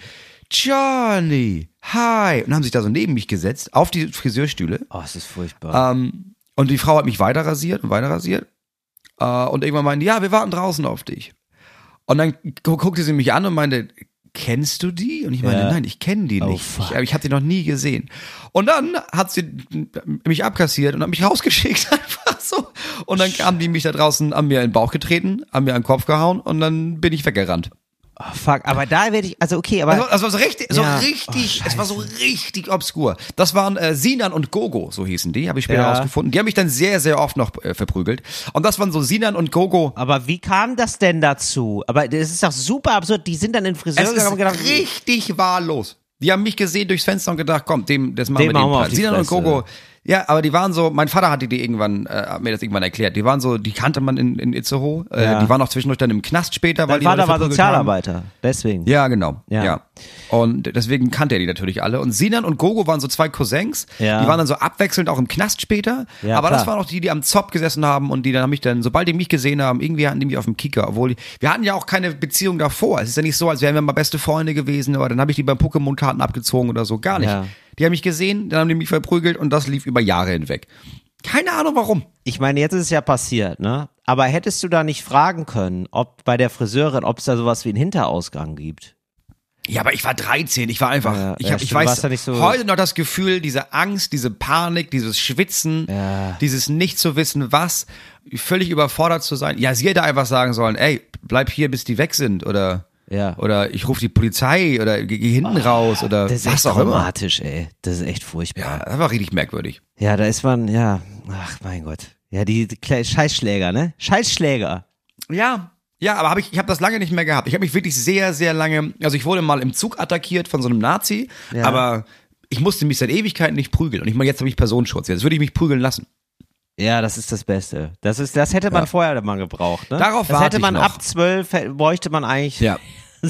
Johnny, hi. Und haben sich da so neben mich gesetzt, auf die Friseurstühle. Oh, es ist furchtbar. Ähm, und die Frau hat mich weiter rasiert und weiter rasiert. Äh, und irgendwann meinte, ja, wir warten draußen auf dich. Und dann gu- guckte sie mich an und meinte, kennst du die? Und ich meinte, Ja. nein, ich kenne die Oh, nicht. fuck. ich ich habe die noch nie gesehen. Und dann hat sie mich abkassiert und hat mich rausgeschickt, einfach so. Und dann haben die mich da draußen, haben mir in den Bauch getreten, haben mir an den Kopf gehauen und dann bin ich weggerannt. Oh, fuck, aber da werde ich, also okay, aber... Das war, das war so richtig, so Ja. richtig, Oh, es war so richtig obskur. Das waren äh, Sinan und Gogo, so hießen die, habe ich später Ja. rausgefunden. Die haben mich dann sehr, sehr oft noch äh, verprügelt. Und das waren so Sinan und Gogo. Aber wie kam das denn dazu? Aber das ist doch super absurd. Die sind dann in den Friseur Es gegangen ist und gedacht, richtig wahllos. Die haben mich gesehen durchs Fenster und gedacht, komm, dem, das machen Dem wir machen den wir auf Plan. die Sinan und Fresse. Gogo, ja, aber die waren so, mein Vater hatte die irgendwann, äh, hat mir das irgendwann erklärt, die waren so, die kannte man in, in Itzehoe, äh, Ja. die waren auch zwischendurch dann im Knast später, weil Mein die Vater Leute war verprügelt Sozialarbeiter, deswegen. haben. Ja, genau, Ja. ja. Und deswegen kannte er die natürlich alle. Und Sinan und Gogo waren so zwei Cousins, Ja. die waren dann so abwechselnd auch im Knast später, Ja, aber das klar. waren auch die, die am Zopf gesessen haben und die dann haben mich dann, sobald die mich gesehen haben, irgendwie hatten die mich auf dem Kicker, obwohl, die, wir hatten ja auch keine Beziehung davor. Es ist ja nicht so, als wären wir mal beste Freunde gewesen, aber dann habe ich die beim Pokémon-Karten abgezogen oder so, gar nicht. Ja. Die haben mich gesehen, dann haben die mich verprügelt und das lief über Jahre hinweg. Keine Ahnung warum. Ich meine, jetzt ist es ja passiert, ne? Aber hättest du da nicht fragen können, ob bei der Friseurin, ob es da sowas wie einen Hinterausgang gibt? Ja, aber ich war dreizehn, ich war einfach, Ja, ich, ja, hab, ich stimmt, du weiß warst ja nicht so- heute noch das Gefühl, diese Angst, diese Panik, dieses Schwitzen, Ja. dieses nicht zu wissen was, völlig überfordert zu sein. Ja, sie hätte einfach sagen sollen, ey, bleib hier, bis die weg sind oder Ja. oder ich rufe die Polizei oder geh, geh hinten raus oder Das ist was echt auch immer. dramatisch, ey. Das ist echt furchtbar. Ja, das war richtig merkwürdig. Ja, da ist man, ja, ach mein Gott. Ja, die, die Kle- Scheißschläger, ne? Scheißschläger. Ja, ja, aber hab ich, ich habe das lange nicht mehr gehabt. Ich habe mich wirklich sehr, sehr lange, also ich wurde mal im Zug attackiert von so einem Nazi, Ja. aber ich musste mich seit Ewigkeiten nicht prügeln. Und ich meine, jetzt habe ich Personenschutz. Jetzt würde ich mich prügeln lassen. Ja, das ist das Beste. Das ist, das hätte man Ja. vorher mal gebraucht, ne? Darauf das warte hätte man ich noch. ab zwölf, hä- bräuchte man eigentlich Ja.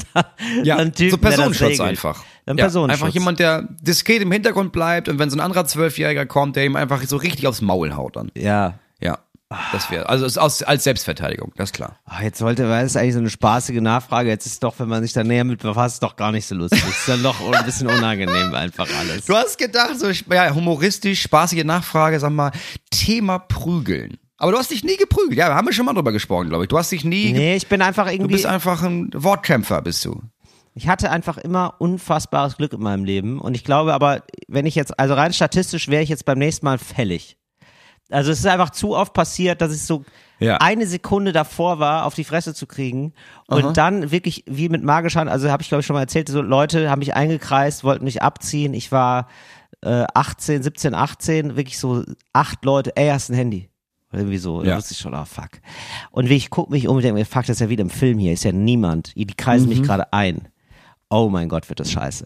Ja, einen Typen, so der das Personenschutz regelt. einfach. Ein Ja, Personenschutz. einfach jemand, der diskret im Hintergrund bleibt und wenn so ein anderer Zwölfjähriger kommt, der ihm einfach so richtig aufs Maul haut dann. Ja. Ja, das wäre, also es ist aus, als Selbstverteidigung, das ist klar. Ach, jetzt sollte, weil das ist eigentlich so eine spaßige Nachfrage. Jetzt ist doch, wenn man sich da näher mit befasst, doch gar nicht so lustig. Ist dann doch ein bisschen unangenehm einfach alles. Du hast gedacht, so ja, humoristisch, spaßige Nachfrage, sag mal, Thema Prügeln. Aber du hast dich nie geprügelt, ja, da haben wir schon mal drüber gesprochen, glaube ich. Du hast dich nie, Nee, ich bin einfach du irgendwie, bist einfach ein Wortkämpfer, bist du. ich hatte einfach immer unfassbares Glück in meinem Leben. Und ich glaube aber, wenn ich jetzt, also rein statistisch wäre ich jetzt beim nächsten Mal fällig. Also es ist einfach zu oft passiert, dass ich so Ja. eine Sekunde davor war, auf die Fresse zu kriegen und Aha. dann wirklich wie mit magischer Hand, also habe ich glaube ich schon mal erzählt, so Leute haben mich eingekreist, wollten mich abziehen. Ich war äh, achtzehn, siebzehn, achtzehn, wirklich so acht Leute, ey, hast ein Handy? Oder irgendwie so, da Ja. wusste ich schon, oh fuck. Und wie ich gucke mich um und denke mir, fuck, das ist ja wieder im Film hier, ist ja niemand. Die kreisen mich gerade ein. Oh mein Gott, wird das scheiße.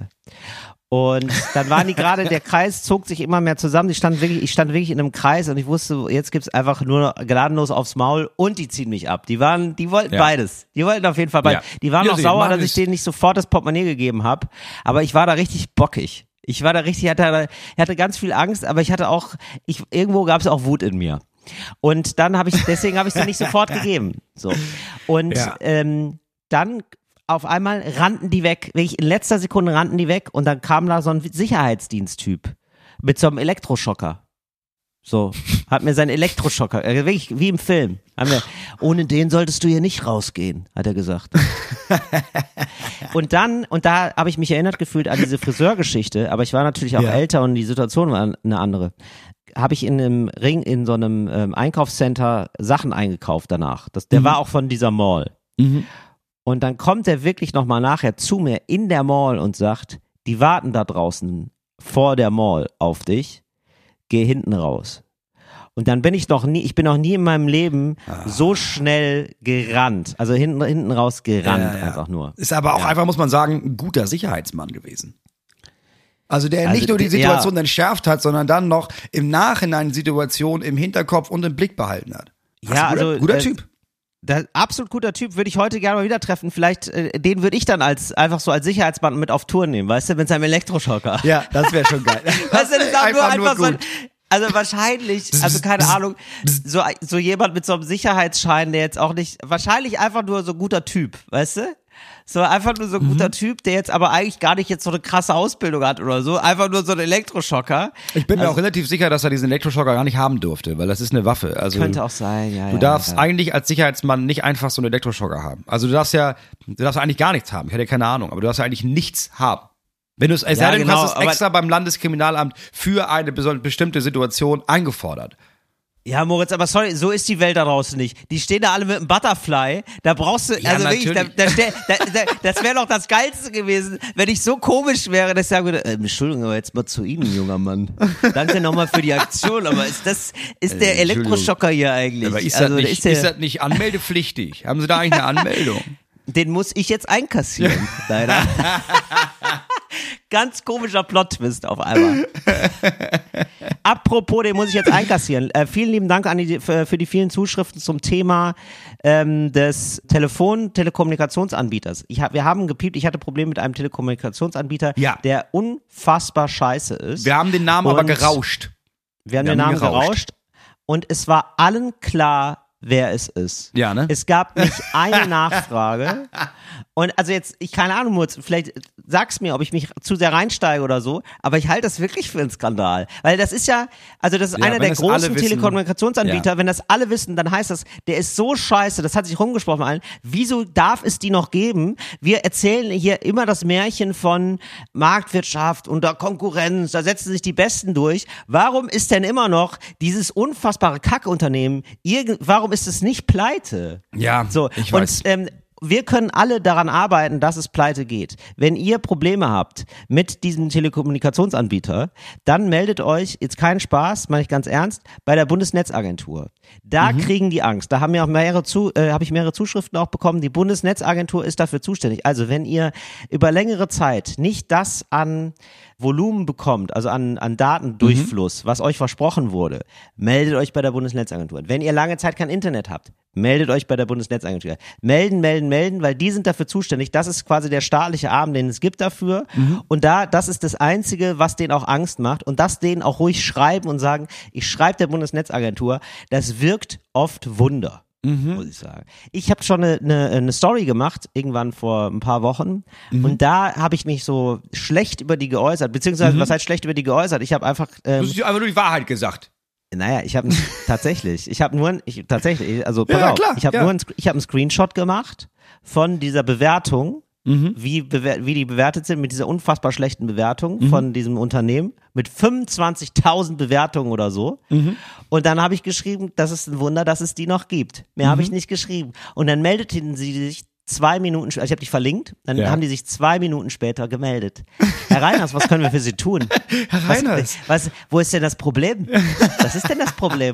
Und dann waren die gerade, der Kreis zog sich immer mehr zusammen. Ich stand wirklich, ich stand wirklich in einem Kreis und ich wusste, jetzt gibt's einfach nur gnadenlos aufs Maul und die ziehen mich ab. Die waren, die wollten Ja. beides. Die wollten auf jeden Fall beides. Ja. Die waren Ja, noch sie sauer, machen dass ich es. denen nicht sofort das Portemonnaie gegeben habe. Aber ich war da richtig bockig. Ich war da richtig, hatte, ich hatte ganz viel Angst, aber ich hatte auch, ich, irgendwo gab es auch Wut in mir. Und dann habe ich, deswegen habe ich sie nicht sofort gegeben. So. Und Ja. ähm, dann auf einmal rannten die weg, wirklich in letzter Sekunde rannten die weg und dann kam da so ein Sicherheitsdiensttyp mit so einem Elektroschocker. So, hat mir seinen Elektroschocker, äh, wirklich wie im Film. Hat mir, ohne den solltest du hier nicht rausgehen, hat er gesagt. Und dann, und da habe ich mich erinnert gefühlt an diese Friseurgeschichte, aber ich war natürlich auch Ja. älter und die Situation war eine andere. Habe ich in einem Ring, in so einem ähm, Einkaufscenter Sachen eingekauft danach. Das, der war auch von dieser Mall. Mhm. Und dann kommt er wirklich nochmal nachher zu mir in der Mall und sagt, die warten da draußen vor der Mall auf dich, geh hinten raus. Und dann bin ich noch nie, ich bin noch nie in meinem Leben ah. so schnell gerannt. Also hinten, hinten raus gerannt ja, ja. einfach nur. Ist aber auch ja. einfach, muss man sagen, ein guter Sicherheitsmann gewesen. Also der also, nicht nur die Situation ja. entschärft hat, sondern dann noch im Nachhinein die Situation im Hinterkopf und im Blick behalten hat. Ja, guter, also guter äh, Typ. Der, absolut guter Typ, würde ich heute gerne mal wieder treffen. Vielleicht, äh, den würde ich dann als einfach so als Sicherheitsmann mit auf Tour nehmen, weißt du, mit seinem Elektroschocker. Ja, das wäre schon geil. Weißt du, das ist auch nur einfach so ein, also wahrscheinlich, also keine Ahnung, so, so jemand mit so einem Sicherheitsschein, der jetzt auch nicht, wahrscheinlich einfach nur so ein guter Typ, weißt du? So einfach nur so ein guter mhm. Typ, der jetzt aber eigentlich gar nicht jetzt so eine krasse Ausbildung hat oder so, einfach nur so ein Elektroschocker. Ich bin also, mir auch relativ sicher, dass er diesen Elektroschocker gar nicht haben durfte, weil das ist eine Waffe. Also könnte auch sein, ja. Du ja, darfst ja. eigentlich als Sicherheitsmann nicht einfach so einen Elektroschocker haben. Also du darfst ja, du darfst eigentlich gar nichts haben. Ich hatte keine Ahnung, aber du darfst ja eigentlich nichts haben. Wenn du es, es ja, sei denn, genau, du hast es extra beim Landeskriminalamt für eine bestimmte Situation eingefordert. Ja, Moritz, aber sorry, so ist die Welt da draußen nicht. Die stehen da alle mit einem Butterfly, da brauchst du, ja, also wirklich, da, da, da, da, das wäre doch das Geilste gewesen, wenn ich so komisch wäre, dass ich sagen würde, äh, Entschuldigung, aber jetzt mal zu Ihnen, junger Mann. Danke nochmal für die Aktion, aber ist das, ist der Elektroschocker hier eigentlich? Aber ist, also, das nicht, ist, der, ist das nicht anmeldepflichtig? Haben Sie da eigentlich eine Anmeldung? Den muss ich jetzt einkassieren, leider. Ganz komischer Plot-Twist auf einmal. Apropos, den muss ich jetzt einkassieren. Äh, vielen lieben Dank an die, für, für die vielen Zuschriften zum Thema ähm, des Telefon-Telekommunikationsanbieters. Ich hab, wir haben gepiept, ich hatte Probleme mit einem Telekommunikationsanbieter, ja. der unfassbar scheiße ist. Wir haben den Namen Und aber gerauscht. Wir haben wir den haben Namen gerauscht. gerauscht und es war allen klar, wer es ist. Ja, ne? Es gab nicht eine Nachfrage. Und also jetzt, ich keine Ahnung, Mutz, vielleicht sag's mir, ob ich mich zu sehr reinsteige oder so, aber ich halte das wirklich für einen Skandal. Weil das ist ja, also das ist ja, einer der großen Telekommunikationsanbieter, ja. wenn das alle wissen, dann heißt das, der ist so scheiße, das hat sich rumgesprochen allen, wieso darf es die noch geben? Wir erzählen hier immer das Märchen von Marktwirtschaft und der Konkurrenz, da setzen sich die Besten durch. Warum ist denn immer noch dieses unfassbare Kackunternehmen, irgend, warum ist es nicht pleite? Ja, so, ich und, weiß. Ähm, wir können alle daran arbeiten, dass es pleite geht. Wenn ihr Probleme habt mit diesem Telekommunikationsanbieter, dann meldet euch, jetzt keinen Spaß, meine ich ganz ernst, bei der Bundesnetzagentur. Da mhm. kriegen die Angst. Da haben wir auch mehrere zu, äh, habe ich mehrere Zuschriften auch bekommen. Die Bundesnetzagentur ist dafür zuständig. Also wenn ihr über längere Zeit nicht das an Volumen bekommt, also an, an Datendurchfluss, mhm. was euch versprochen wurde, meldet euch bei der Bundesnetzagentur. Wenn ihr lange Zeit kein Internet habt, meldet euch bei der Bundesnetzagentur. Melden, melden, melden, weil die sind dafür zuständig. Das ist quasi der staatliche Arm, den es gibt dafür. Mhm. Und da, das ist das Einzige, was denen auch Angst macht. Und das denen auch ruhig schreiben und sagen, ich schreibe der Bundesnetzagentur. Das wirkt oft Wunder. Mhm. Muss ich sagen. Ich habe schon eine, eine, eine Story gemacht, irgendwann vor ein paar Wochen. Mhm. Und da habe ich mich so schlecht über die geäußert. Beziehungsweise, mhm. was heißt schlecht über die geäußert? Ich habe einfach... Ähm, du hast einfach nur die Wahrheit gesagt. Naja, ich habe tatsächlich, ich habe nur, ein, ich, tatsächlich, also pass ja, auf, klar, ich habe ja. nur, ein, ich habe einen Screenshot gemacht von dieser Bewertung, mhm. wie, bewer- wie die bewertet sind, mit dieser unfassbar schlechten Bewertung mhm. von diesem Unternehmen, mit fünfundzwanzigtausend Bewertungen oder so. Mhm. Und dann habe ich geschrieben, das ist ein Wunder, dass es die noch gibt. Mehr mhm. habe ich nicht geschrieben. Und dann meldeten sie sich zwei Minuten später, also ich habe dich verlinkt, dann ja. haben die sich zwei Minuten später gemeldet. Herr Reiners, was können wir für Sie tun? Herr Reiners. Was, was, wo ist denn das Problem? Was ist denn das Problem?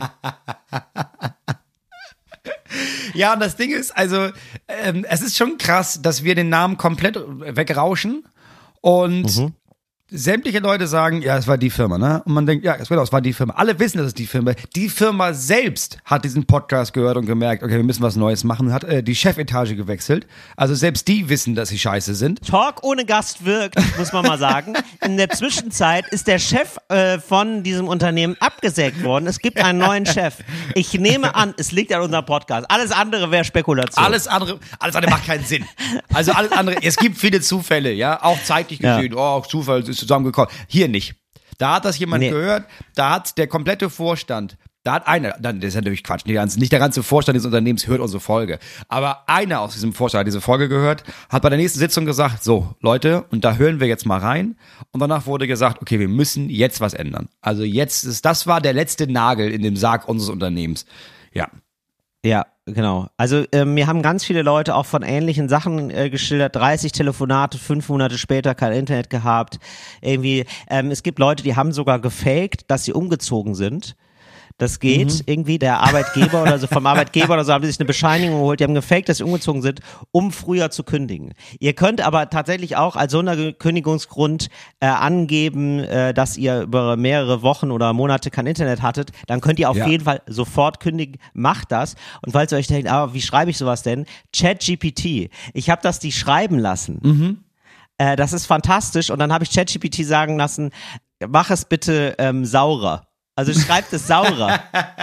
Ja, und das Ding ist, also ähm, es ist schon krass, dass wir den Namen komplett wegrauschen und mhm. sämtliche Leute sagen, ja, es war die Firma, ne? Und man denkt, ja, genau, es war die Firma. Alle wissen, dass es die Firma ist. Die Firma selbst hat diesen Podcast gehört und gemerkt, okay, wir müssen was Neues machen, hat äh, die Chefetage gewechselt. Also selbst die wissen, dass sie scheiße sind. Talk ohne Gast wirkt, muss man mal sagen. In der Zwischenzeit ist der Chef äh, von diesem Unternehmen abgesägt worden. Es gibt einen neuen Chef. Ich nehme an, es liegt an unserem Podcast. Alles andere wäre Spekulation. Alles andere, alles andere macht keinen Sinn. Also alles andere, es gibt viele Zufälle, ja, auch zeitlich gesehen, ja. oh, Zufall ist zusammengekommen. Hier nicht. Da hat das jemand nee. gehört, da hat der komplette Vorstand, da hat einer, dann das ist natürlich Quatsch, nicht der ganze Vorstand des Unternehmens hört unsere Folge, aber einer aus diesem Vorstand hat diese Folge gehört, hat bei der nächsten Sitzung gesagt, so Leute, und da hören wir jetzt mal rein, und danach wurde gesagt, okay, wir müssen jetzt was ändern. Also jetzt ist, das war der letzte Nagel in dem Sarg unseres Unternehmens. Ja. Ja, genau. Also äh, mir haben ganz viele Leute auch von ähnlichen Sachen äh, geschildert. dreißig Telefonate, fünf Monate später kein Internet gehabt. Irgendwie, ähm, es gibt Leute, die haben sogar gefaked, dass sie umgezogen sind. Das geht mhm. irgendwie, der Arbeitgeber oder so, vom Arbeitgeber oder so haben die sich eine Bescheinigung geholt, die haben gefaked, dass sie umgezogen sind, um früher zu kündigen. Ihr könnt aber tatsächlich auch als Sonderkündigungsgrund äh, angeben, äh, dass ihr über mehrere Wochen oder Monate kein Internet hattet, dann könnt ihr auf ja. jeden Fall sofort kündigen. Macht das. Und falls ihr euch denkt, ah, wie schreibe ich sowas denn? ChatGPT. Ich habe das die schreiben lassen. Mhm. Äh, das ist fantastisch. Und dann habe ich ChatGPT sagen lassen, mach es bitte ähm, saurer. Also schreibt es saurer.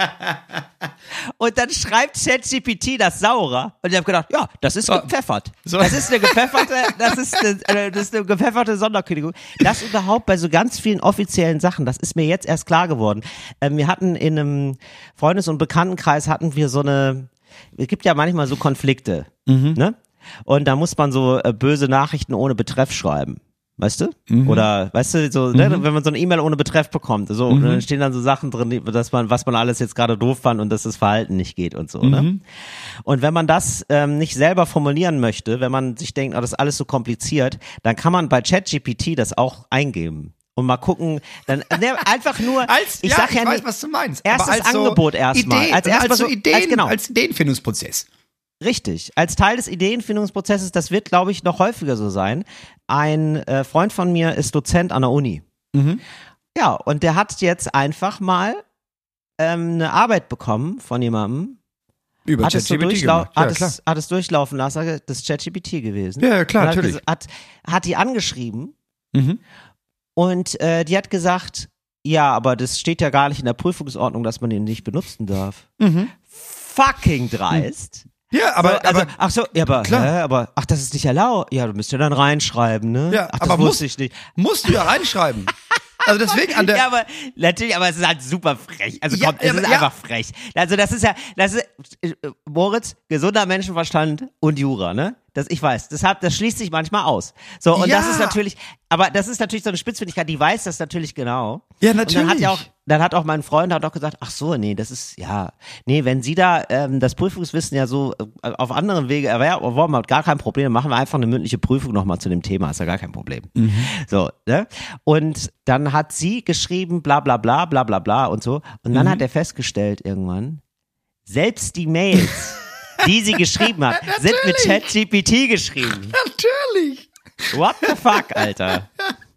Und dann schreibt ChatGPT das saurer. Und ich habe gedacht, ja, das ist gepfeffert. So. Das ist eine gepfefferte, das ist eine, das ist eine gepfefferte Sonderkündigung. Das überhaupt bei so ganz vielen offiziellen Sachen, das ist mir jetzt erst klar geworden. Ähm, wir hatten in einem Freundes- und Bekanntenkreis hatten wir so eine, es gibt ja manchmal so Konflikte, mhm. ne? Und da muss man so äh, böse Nachrichten ohne Betreff schreiben. Weißt du? Mhm. Oder, weißt du, so, ne, mhm. wenn man so eine E-Mail ohne Betreff bekommt, so, mhm. dann stehen dann so Sachen drin, dass man, was man alles jetzt gerade doof fand und dass das Verhalten nicht geht und so, mhm. ne? Und wenn man das ähm, nicht selber formulieren möchte, wenn man sich denkt, oh, das ist alles so kompliziert, dann kann man bei ChatGPT das auch eingeben. Und mal gucken, dann ne, einfach nur, als, ich ja, sag ich ja weiß, nicht, was du meinst. Erstes als Angebot so erstmal. Idee, Als, erst als, so so, Ideen, als, genau. als Ideenfindungsprozess. Richtig. Als Teil des Ideenfindungsprozesses, das wird, glaube ich, noch häufiger so sein. Ein äh, Freund von mir ist Dozent an der Uni. Mhm. Ja, und der hat jetzt einfach mal ähm, eine Arbeit bekommen von jemandem. Über hat, es so ChatGPT durchlau- gemacht. Ja, hat, klar. es, hat es durchlaufen lassen, das ist ChatGPT gewesen. Ja, klar, hat natürlich. ges- Hat, hat die angeschrieben Mhm. und äh, die hat gesagt, ja, aber das steht ja gar nicht in der Prüfungsordnung, dass man den nicht benutzen darf. Mhm. Fucking dreist. Ja, aber, so, also, aber ach so, ja, aber, klar. hä, aber, ach, das ist nicht erlaubt. Ja, du müsst ja dann reinschreiben, ne? Ja, ach, das aber wusste muss- ich nicht. musst du ja reinschreiben. Also deswegen an der. Ja, aber natürlich, aber es ist halt super frech. Also Ja, komm, es aber- ist ja. einfach frech. Also das ist ja, das ist, äh, Moritz, gesunder Menschenverstand und Jura, ne? Das, ich weiß, das, hat, das schließt sich manchmal aus. So, und Ja. das ist natürlich, aber das ist natürlich so eine Spitzfindigkeit, die weiß das natürlich genau. Ja, Und dann hat natürlich. ja auch, dann hat auch mein Freund hat auch gesagt, ach so, nee, das ist, ja, nee, wenn Sie da ähm, das Prüfungswissen ja so äh, auf anderen Wege erworben hat, gar kein Problem, dann machen wir einfach eine mündliche Prüfung nochmal zu dem Thema, ist ja gar kein Problem. Mhm. So, ne? Und dann hat sie geschrieben, bla bla bla, bla bla bla und so. Und dann Mhm. hat er festgestellt irgendwann, selbst die Mails, die sie geschrieben hat, sind mit ChatGPT geschrieben. Natürlich. What the fuck, Alter?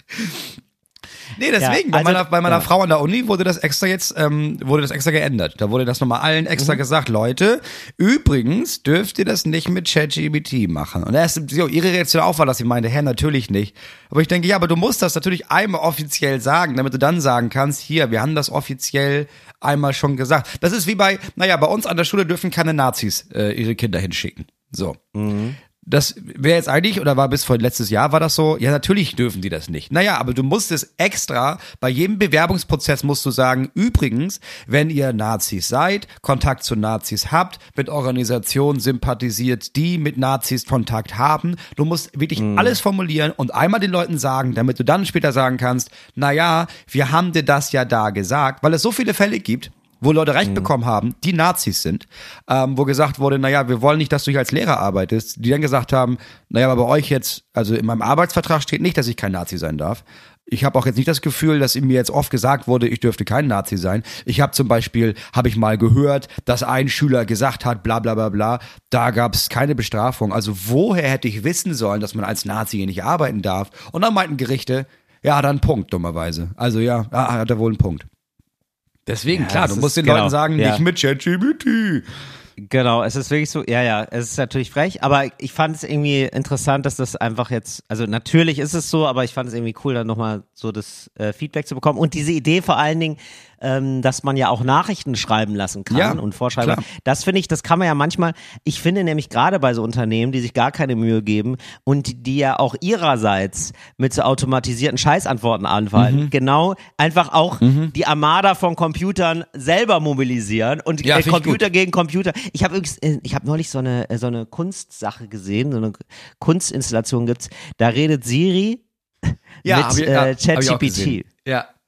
Nee, deswegen, Ja, also- bei meiner, bei meiner ja. Frau an der Uni wurde das extra jetzt, ähm, wurde das extra geändert. Da wurde das nochmal allen extra Mhm. gesagt, Leute, übrigens dürft ihr das nicht mit ChatGPT machen. Und erst so, ihre Reaktion auch war, dass sie meinte, hä, natürlich nicht. Aber ich denke, ja, aber du musst das natürlich einmal offiziell sagen, damit du dann sagen kannst, hier, wir haben das offiziell einmal schon gesagt. Das ist wie bei, naja, bei uns an der Schule dürfen keine Nazis äh, ihre Kinder hinschicken. So. Mhm. Das wäre jetzt eigentlich, oder war bis vor letztes Jahr, war das so, ja, natürlich dürfen die das nicht. Naja, aber du musst es extra, bei jedem Bewerbungsprozess musst du sagen, übrigens, wenn ihr Nazis seid, Kontakt zu Nazis habt, mit Organisationen sympathisiert, die mit Nazis Kontakt haben, du musst wirklich Mhm. alles formulieren und einmal den Leuten sagen, damit du dann später sagen kannst, naja, wir haben dir das ja da gesagt, weil es so viele Fälle gibt, wo Leute Recht bekommen haben, die Nazis sind, ähm, wo gesagt wurde, naja, wir wollen nicht, dass du hier als Lehrer arbeitest, die dann gesagt haben, naja, aber bei euch jetzt, also in meinem Arbeitsvertrag steht nicht, dass ich kein Nazi sein darf. Ich habe auch jetzt nicht das Gefühl, dass mir jetzt oft gesagt wurde, ich dürfte kein Nazi sein. Ich habe zum Beispiel, habe ich mal gehört, dass ein Schüler gesagt hat, bla bla bla bla, da gab es keine Bestrafung. Also woher hätte ich wissen sollen, dass man als Nazi hier nicht arbeiten darf? Und dann meinten Gerichte, ja, hat er einen Punkt, dummerweise. Also ja, ah, hat er wohl einen Punkt. Deswegen, Ja, klar, das du musst ist- den genau, Leuten sagen, ja. nicht mit ChatGPT. Genau, es ist wirklich so, ja, ja, es ist natürlich frech, aber ich fand es irgendwie interessant, dass das einfach jetzt, also natürlich ist es so, aber ich fand es irgendwie cool, dann nochmal so das äh, Feedback zu bekommen und diese Idee vor allen Dingen, ähm, dass man ja auch Nachrichten schreiben lassen kann Ja, und vorschreiben. klar. Das finde ich, das kann man ja manchmal, ich finde nämlich gerade bei so Unternehmen, die sich gar keine Mühe geben und die, die ja auch ihrerseits mit so automatisierten Scheißantworten anfallen, Mhm. genau, einfach auch die Armada von Computern selber mobilisieren und Ja, äh, find ich Computer gut. gegen Computer. Ich habe übrigens, äh, ich habe neulich so eine äh, so eine Kunstsache gesehen, so eine Kunstinstallation gibt's. Da redet Siri Ja, mit hab ich- äh, ja, hab ich auch ChatGPT. gesehen. Ja.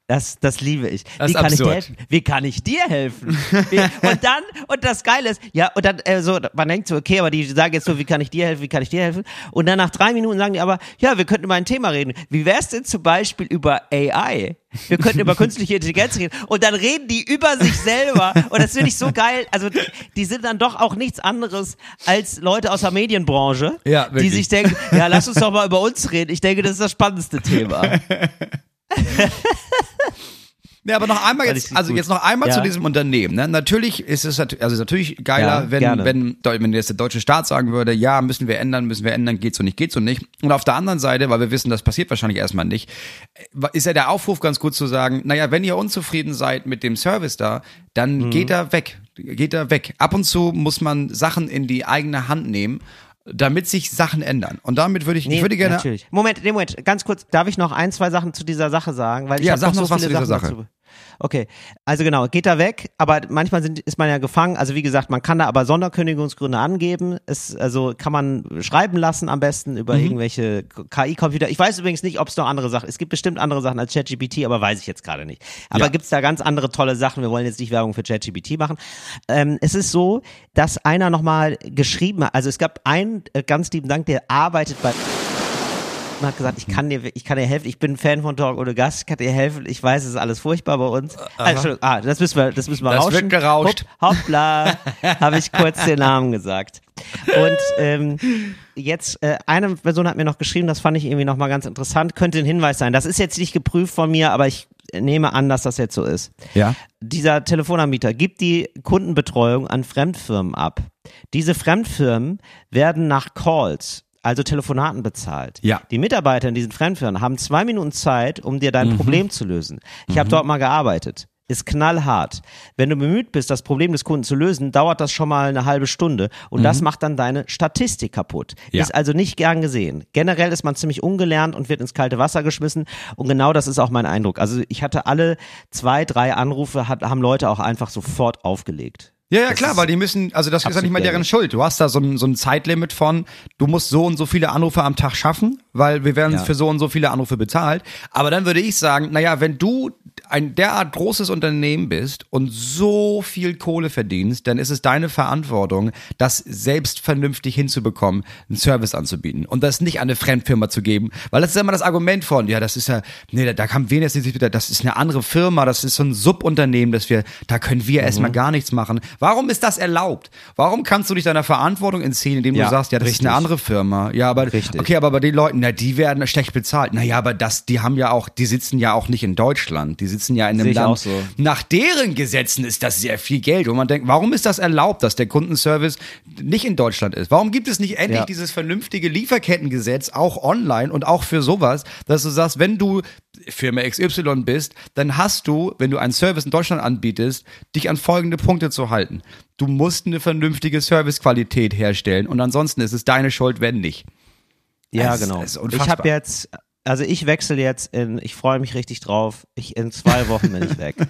Das, das liebe ich. Das Wie ist kann ich dir absurd. helfen? Wie kann ich dir helfen? Wie, und dann, und das Geile ist, ja, und dann, äh, so, man denkt so, okay, aber die sagen jetzt so, wie kann ich dir helfen, wie kann ich dir helfen? Und dann nach drei Minuten sagen die aber, ja, wir könnten über ein Thema reden. Wie wär's denn zum Beispiel über A I? Wir könnten über künstliche Intelligenz reden. Und dann reden die über sich selber. Und das finde ich so geil. Also, die, die sind dann doch auch nichts anderes als Leute aus der Medienbranche, Ja, die wirklich. sich denken, ja, lass uns doch mal über uns reden. Ich denke, das ist das spannendste Thema. Ja, aber noch einmal Fand jetzt, ich also gut. jetzt noch einmal Ja. zu diesem Unternehmen. Ne? Natürlich ist es, nat- also natürlich geiler, Ja, wenn, gerne. wenn, wenn jetzt der deutsche Staat sagen würde, ja, müssen wir ändern, müssen wir ändern, geht so nicht, geht so nicht. Und auf der anderen Seite, weil wir wissen, das passiert wahrscheinlich erstmal nicht, ist ja der Aufruf ganz gut zu sagen, naja, wenn ihr unzufrieden seid mit dem Service da, dann Mhm. geht er weg, geht er weg. Ab und zu muss man Sachen in die eigene Hand nehmen, damit sich Sachen ändern. Und damit würde ich, ich würde gerne, natürlich. Moment, nee, Moment, ganz kurz, darf ich noch ein, zwei Sachen zu dieser Sache sagen? Weil ich Ja, hab sag noch so noch was viele zu dieser Sachen Sache. dazu. Okay, also genau, geht da weg, aber manchmal sind, ist man ja gefangen, also wie gesagt, man kann da aber Sonderkündigungsgründe angeben, es, also kann man schreiben lassen am besten über Mhm. irgendwelche K I-Computer. Ich weiß übrigens nicht, ob es noch andere Sachen, es gibt bestimmt andere Sachen als ChatGPT, aber weiß ich jetzt gerade nicht. Aber Ja. gibt's da ganz andere tolle Sachen, wir wollen jetzt nicht Werbung für ChatGPT machen. Ähm, es ist so, dass einer nochmal geschrieben hat, also es gab einen, äh, ganz lieben Dank, der arbeitet bei und hat gesagt, ich kann dir, ich kann dir helfen, ich bin ein Fan von Talk ohne Gast, ich kann dir helfen, ich weiß, es ist alles furchtbar bei uns. Ah, Entschuldigung, ah, das müssen wir, das müssen wir Das rauschen. wird gerauscht. Hopp, hoppla, habe ich kurz den Namen gesagt. Und ähm, jetzt, äh, eine Person hat mir noch geschrieben, das fand ich irgendwie nochmal ganz interessant, könnte ein Hinweis sein. Das ist jetzt nicht geprüft von mir, aber ich nehme an, dass das jetzt so ist. ja. Dieser Telefonanbieter gibt die Kundenbetreuung an Fremdfirmen ab. Diese Fremdfirmen werden nach Calls, also Telefonaten bezahlt. Ja. Die Mitarbeiter in diesen Fremdfirmen haben zwei Minuten Zeit, um dir dein Mhm. Problem zu lösen. Ich habe dort mal gearbeitet. Ist knallhart. Wenn du bemüht bist, das Problem des Kunden zu lösen, dauert das schon mal eine halbe Stunde und das macht dann deine Statistik kaputt. Ja. Ist also nicht gern gesehen. Generell ist man ziemlich ungelernt und wird ins kalte Wasser geschmissen und genau das ist auch mein Eindruck. Also ich hatte alle zwei, drei Anrufe, hat, haben Leute auch einfach sofort aufgelegt. Ja, ja, Das klar, ist weil die müssen, also das ist ja absolut nicht mal deren dämlich. Schuld. Du hast da so ein, so ein Zeitlimit von, du musst so und so viele Anrufe am Tag schaffen, weil wir werden Ja. für so und so viele Anrufe bezahlt. Aber dann würde ich sagen, naja, wenn du ein derart großes Unternehmen bist und so viel Kohle verdienst, dann ist es deine Verantwortung, das selbst vernünftig hinzubekommen, einen Service anzubieten und das nicht an eine Fremdfirma zu geben, weil das ist immer das Argument von, ja, das ist ja, nee, da, da kam wen jetzt nicht, das ist eine andere Firma, das ist so ein Subunternehmen, das wir, da können wir erstmal gar nichts machen. Warum ist das erlaubt? Warum kannst du dich deiner Verantwortung entziehen, indem Ja, du sagst, ja, das ist richtig. eine andere Firma. Ja, aber Richtig. okay, aber bei den Leuten, na, die werden schlecht bezahlt. Naja, aber das, die haben ja auch, die sitzen ja auch nicht in Deutschland. Die sitzen ja in einem Sehe ich Land. auch so. Nach deren Gesetzen ist das sehr viel Geld. Und man denkt, warum ist das erlaubt, dass der Kundenservice nicht in Deutschland ist? Warum gibt es nicht endlich Ja. dieses vernünftige Lieferkettengesetz, auch online und auch für sowas, dass du sagst, wenn du Firma X Y bist, dann hast du, wenn du einen Service in Deutschland anbietest, dich an folgende Punkte zu halten. Du musst eine vernünftige Servicequalität herstellen und ansonsten ist es deine Schuld, wenn nicht. Ja, Es- genau. es ist Ich unfassbar. habe jetzt, also ich wechsle jetzt in, ich freue mich richtig drauf. Ich, in zwei Wochen bin ich weg.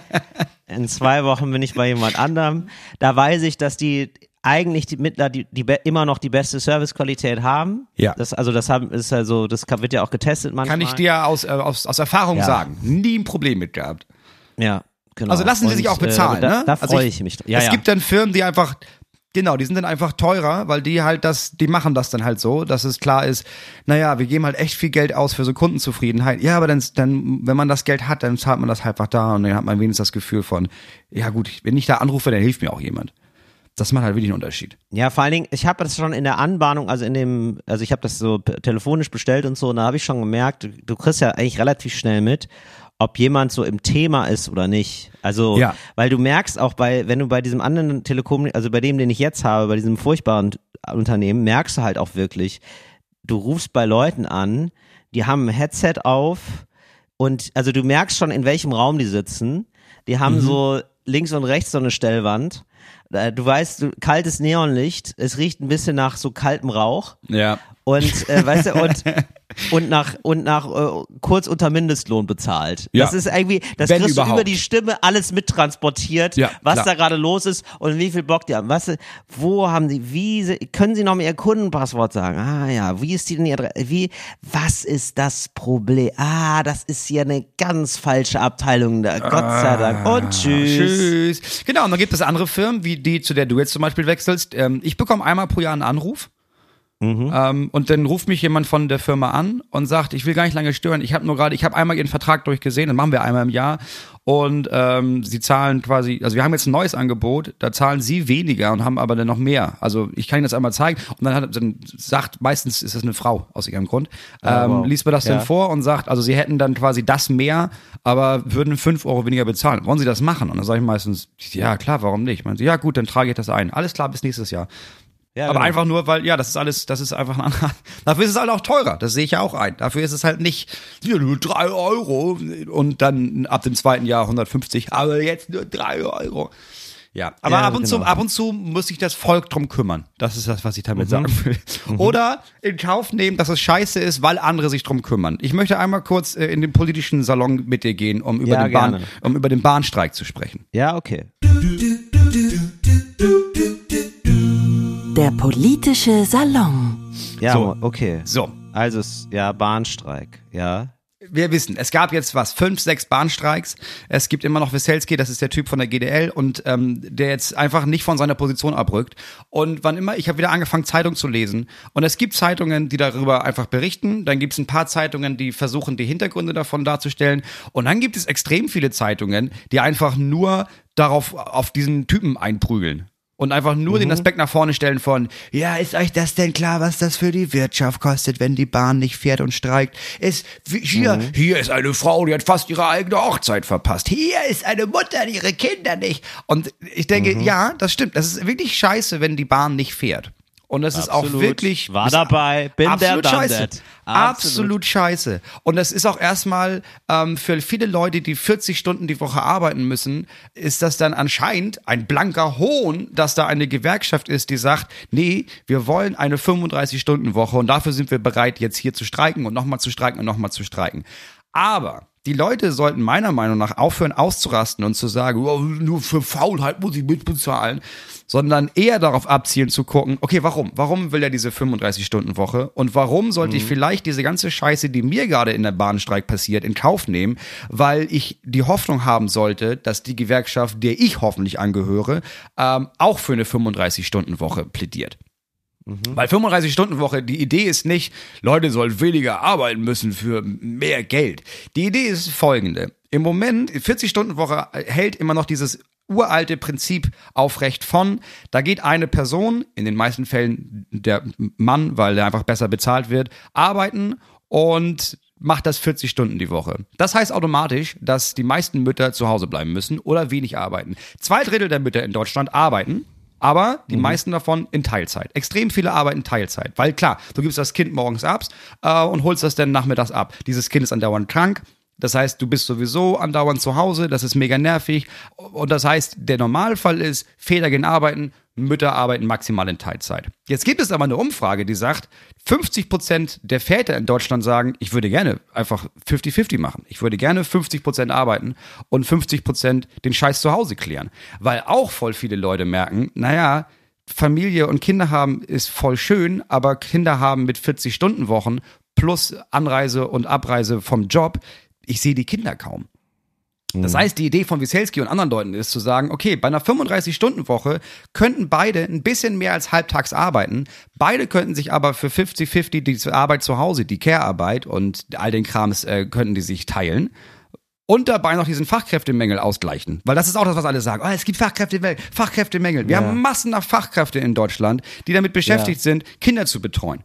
In zwei Wochen bin ich bei jemand anderem. Da weiß ich, dass die eigentlich die Mittler die, die be- immer noch die beste Servicequalität haben. Ja. Das, also das haben, ist also, das kann, wird ja auch getestet manchmal. Kann ich dir aus, äh, aus, aus Erfahrung Ja. sagen. Nie ein Problem mit gehabt. Ja, genau. Also lassen sie Und, sich auch äh, bezahlen. da, ne? da Also freue ich, mich. Ja, es ja. gibt dann Firmen, die einfach, genau, die sind dann einfach teurer, weil die halt das, die machen das dann halt so, dass es klar ist, naja, wir geben halt echt viel Geld aus für so Kundenzufriedenheit. Ja, aber dann, dann, wenn man das Geld hat, dann zahlt man das halt einfach da und dann hat man wenigstens das Gefühl von, ja gut, wenn ich da anrufe, dann hilft mir auch jemand. Das macht halt wirklich einen Unterschied. Ja, vor allen Dingen, ich habe das schon in der Anbahnung, also in dem, also ich habe das so p- telefonisch bestellt und so, und da habe ich schon gemerkt, du, du kriegst ja eigentlich relativ schnell mit, ob jemand so im Thema ist oder nicht. Also, Ja. weil du merkst auch bei, wenn du bei diesem anderen Telekom, also bei dem, den ich jetzt habe, bei diesem furchtbaren Unternehmen, merkst du halt auch wirklich, du rufst bei Leuten an, die haben ein Headset auf und also du merkst schon, in welchem Raum die sitzen. Die haben so links und rechts so eine Stellwand. Äh, Du weißt, du, kaltes Neonlicht, es riecht ein bisschen nach so kaltem Rauch. Ja. Und äh, weißt du, und und nach und nach äh, kurz unter Mindestlohn bezahlt. Ja. Das ist irgendwie, das Wenn kriegst überhaupt. du über die Stimme alles mittransportiert, Ja, was klar. da gerade los ist und wie viel Bock die haben. Was, wo haben die, wie se- können Sie noch mal Ihr Kundenpasswort sagen? Ah ja, wie ist die denn Ihre, wie, was ist das Problem? Ah, das ist hier eine ganz falsche Abteilung da. Gott sei Dank. Und tschüss. Tschüss. Genau, und dann gibt es andere Firmen, wie die, zu der du jetzt zum Beispiel wechselst. Ähm, ich bekomme einmal pro Jahr einen Anruf. Ähm, und dann ruft mich jemand von der Firma an und sagt, ich will gar nicht lange stören, ich habe nur gerade, ich habe einmal ihren Vertrag durchgesehen, das machen wir einmal im Jahr und ähm, sie zahlen quasi, also wir haben jetzt ein neues Angebot, da zahlen sie weniger und haben aber dann noch mehr, also ich kann Ihnen das einmal zeigen und dann, hat, dann sagt, meistens ist das eine Frau aus irgendeinem Grund, ähm, wow. liest mir das Ja. dann vor und sagt, also sie hätten dann quasi das mehr, aber würden fünf Euro weniger bezahlen, wollen sie das machen? Und dann sage ich meistens, ja klar, warum nicht? Meinen sie, ja gut, dann trage ich das ein, alles klar, bis nächstes Jahr. Ja, Aber genau. einfach nur, weil, ja, das ist alles, das ist einfach ein anderer. Dafür ist es halt auch teurer, das sehe ich ja auch ein. Dafür ist es halt nicht ja, nur drei Euro und dann ab dem zweiten Jahr hundertfünfzig, aber jetzt nur drei Euro. Ja, aber Ja, ab und zu, genau. ab und zu muss sich das Volk drum kümmern. Das ist das, was ich damit sagen will. Oder in Kauf nehmen, dass es scheiße ist, weil andere sich drum kümmern. Ich möchte einmal kurz äh, in den politischen Salon mit dir gehen, um über, Ja, den, Bahn, gerne. um über den Bahnstreik zu sprechen. Ja, okay. Der politische Salon. Ja, So. okay. So. Also, es- ja, Bahnstreik, ja. Wir wissen, es gab jetzt was, fünf, sechs Bahnstreiks. Es gibt immer noch Wieselski, das ist der Typ von der G D L und ähm, der jetzt einfach nicht von seiner Position abrückt. Und wann immer, ich habe wieder angefangen, Zeitung zu lesen. Und es gibt Zeitungen, die darüber einfach berichten. Dann gibt es ein paar Zeitungen, die versuchen, die Hintergründe davon darzustellen. Und dann gibt es extrem viele Zeitungen, die einfach nur darauf, auf diesen Typen einprügeln. Und einfach nur den Aspekt nach vorne stellen von, ja, ist euch das denn klar, was das für die Wirtschaft kostet, wenn die Bahn nicht fährt und streikt? Ist, hier, hier ist eine Frau, die hat fast ihre eigene Hochzeit verpasst. Hier ist eine Mutter, die ihre Kinder nicht. Und ich denke, ja, das stimmt. Das ist wirklich scheiße, wenn die Bahn nicht fährt. Und das ist auch Absolut. wirklich. War ist dabei, bin absolut there, done scheiße. that. Absolut. Absolut. scheiße. Und das ist auch erstmal ähm, für viele Leute, die vierzig Stunden die Woche arbeiten müssen, ist das dann anscheinend ein blanker Hohn, dass da eine Gewerkschaft ist, die sagt, nee, wir wollen eine fünfunddreißig-Stunden-Woche und dafür sind wir bereit, jetzt hier zu streiken und nochmal zu streiken und nochmal zu streiken. Aber die Leute sollten meiner Meinung nach aufhören auszurasten und zu sagen, oh, nur für Faulheit muss ich mitbezahlen, sondern eher darauf abzielen zu gucken, okay, warum? Warum will er diese fünfunddreißig-Stunden-Woche und warum sollte ich vielleicht diese ganze Scheiße, die mir gerade in der Bahnstreik passiert, in Kauf nehmen, weil ich die Hoffnung haben sollte, dass die Gewerkschaft, der ich hoffentlich angehöre, ähm, auch für eine fünfunddreißig-Stunden-Woche plädiert. Weil fünfunddreißig-Stunden-Woche, die Idee ist nicht, Leute sollen weniger arbeiten müssen für mehr Geld. Die Idee ist folgende. Im Moment, vierzig-Stunden-Woche hält immer noch dieses uralte Prinzip aufrecht von, da geht eine Person, in den meisten Fällen der Mann, weil der einfach besser bezahlt wird, arbeiten und macht das vierzig Stunden die Woche. Das heißt automatisch, dass die meisten Mütter zu Hause bleiben müssen oder wenig arbeiten. Zwei Drittel der Mütter in Deutschland arbeiten, aber die meisten davon in Teilzeit. Extrem viele arbeiten Teilzeit. Weil klar, du gibst das Kind morgens ab äh, und holst das dann nachmittags ab. Dieses Kind ist andauernd krank. Das heißt, du bist sowieso andauernd zu Hause. Das ist mega nervig. Und das heißt, der Normalfall ist, Väter gehen arbeiten, Mütter arbeiten maximal in Teilzeit. Jetzt gibt es aber eine Umfrage, die sagt, fünfzig Prozent der Väter in Deutschland sagen, ich würde gerne einfach fünfzig fünfzig machen. Ich würde gerne fünfzig Prozent arbeiten und fünfzig Prozent den Scheiß zu Hause klären. Weil auch voll viele Leute merken, naja, Familie und Kinder haben ist voll schön, aber Kinder haben mit vierzig-Stunden-Wochen plus Anreise und Abreise vom Job, ich sehe die Kinder kaum. Das heißt, die Idee von Wieselski und anderen Leuten ist zu sagen, okay, bei einer fünfunddreißig-Stunden-Woche könnten beide ein bisschen mehr als halbtags arbeiten. Beide könnten sich aber für fünfzig fünfzig die Arbeit zu Hause, die Care-Arbeit und all den Krams äh, könnten die sich teilen. Und dabei noch diesen Fachkräftemängel ausgleichen. Weil das ist auch das, was alle sagen. Oh, es gibt Fachkräftemängel. Fachkräftemängel. Wir Ja. haben Massen nach Fachkräfte in Deutschland, die damit beschäftigt Ja. sind, Kinder zu betreuen.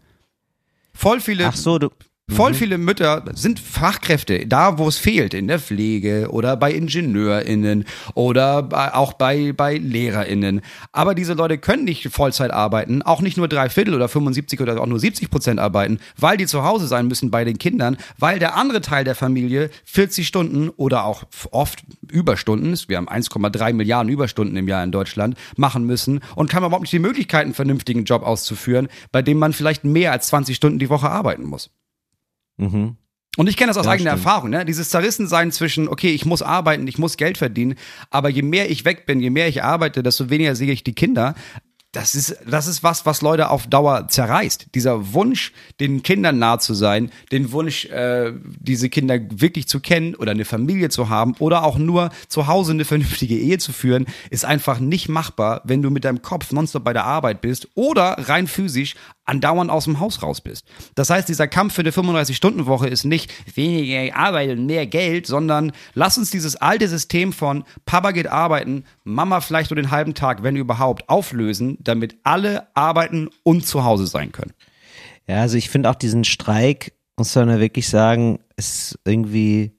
Voll viele... Ach so, du. Voll viele Mütter sind Fachkräfte, da wo es fehlt, in der Pflege oder bei IngenieurInnen oder bei, auch bei, bei LehrerInnen. Aber diese Leute können nicht Vollzeit arbeiten, auch nicht nur drei Viertel oder fünfundsiebzig oder auch nur siebzig Prozent arbeiten, weil die zu Hause sein müssen bei den Kindern, weil der andere Teil der Familie vierzig Stunden oder auch oft Überstunden, wir haben eins Komma drei Milliarden Überstunden im Jahr in Deutschland, machen müssen und kann überhaupt nicht die Möglichkeit, einen vernünftigen Job auszuführen, bei dem man vielleicht mehr als zwanzig Stunden die Woche arbeiten muss. Mhm. Und ich kenne das aus Ja, eigener stimmt. Erfahrung, ne? Dieses Zerrissensein zwischen, okay, ich muss arbeiten, ich muss Geld verdienen, aber je mehr ich weg bin, je mehr ich arbeite, desto weniger sehe ich die Kinder. Das ist, das ist was, was Leute auf Dauer zerreißt. Dieser Wunsch, den Kindern nah zu sein, den Wunsch, äh, diese Kinder wirklich zu kennen oder eine Familie zu haben oder auch nur zu Hause eine vernünftige Ehe zu führen, ist einfach nicht machbar, wenn du mit deinem Kopf nonstop bei der Arbeit bist oder rein physisch andauernd aus dem Haus raus bist. Das heißt, dieser Kampf für eine fünfunddreißig-Stunden-Woche ist nicht weniger Arbeit und mehr Geld, sondern lass uns dieses alte System von Papa geht arbeiten, Mama vielleicht nur den halben Tag, wenn überhaupt, auflösen, damit alle arbeiten und zu Hause sein können. Ja, also ich finde auch diesen Streik, muss man ja wirklich sagen, ist irgendwie,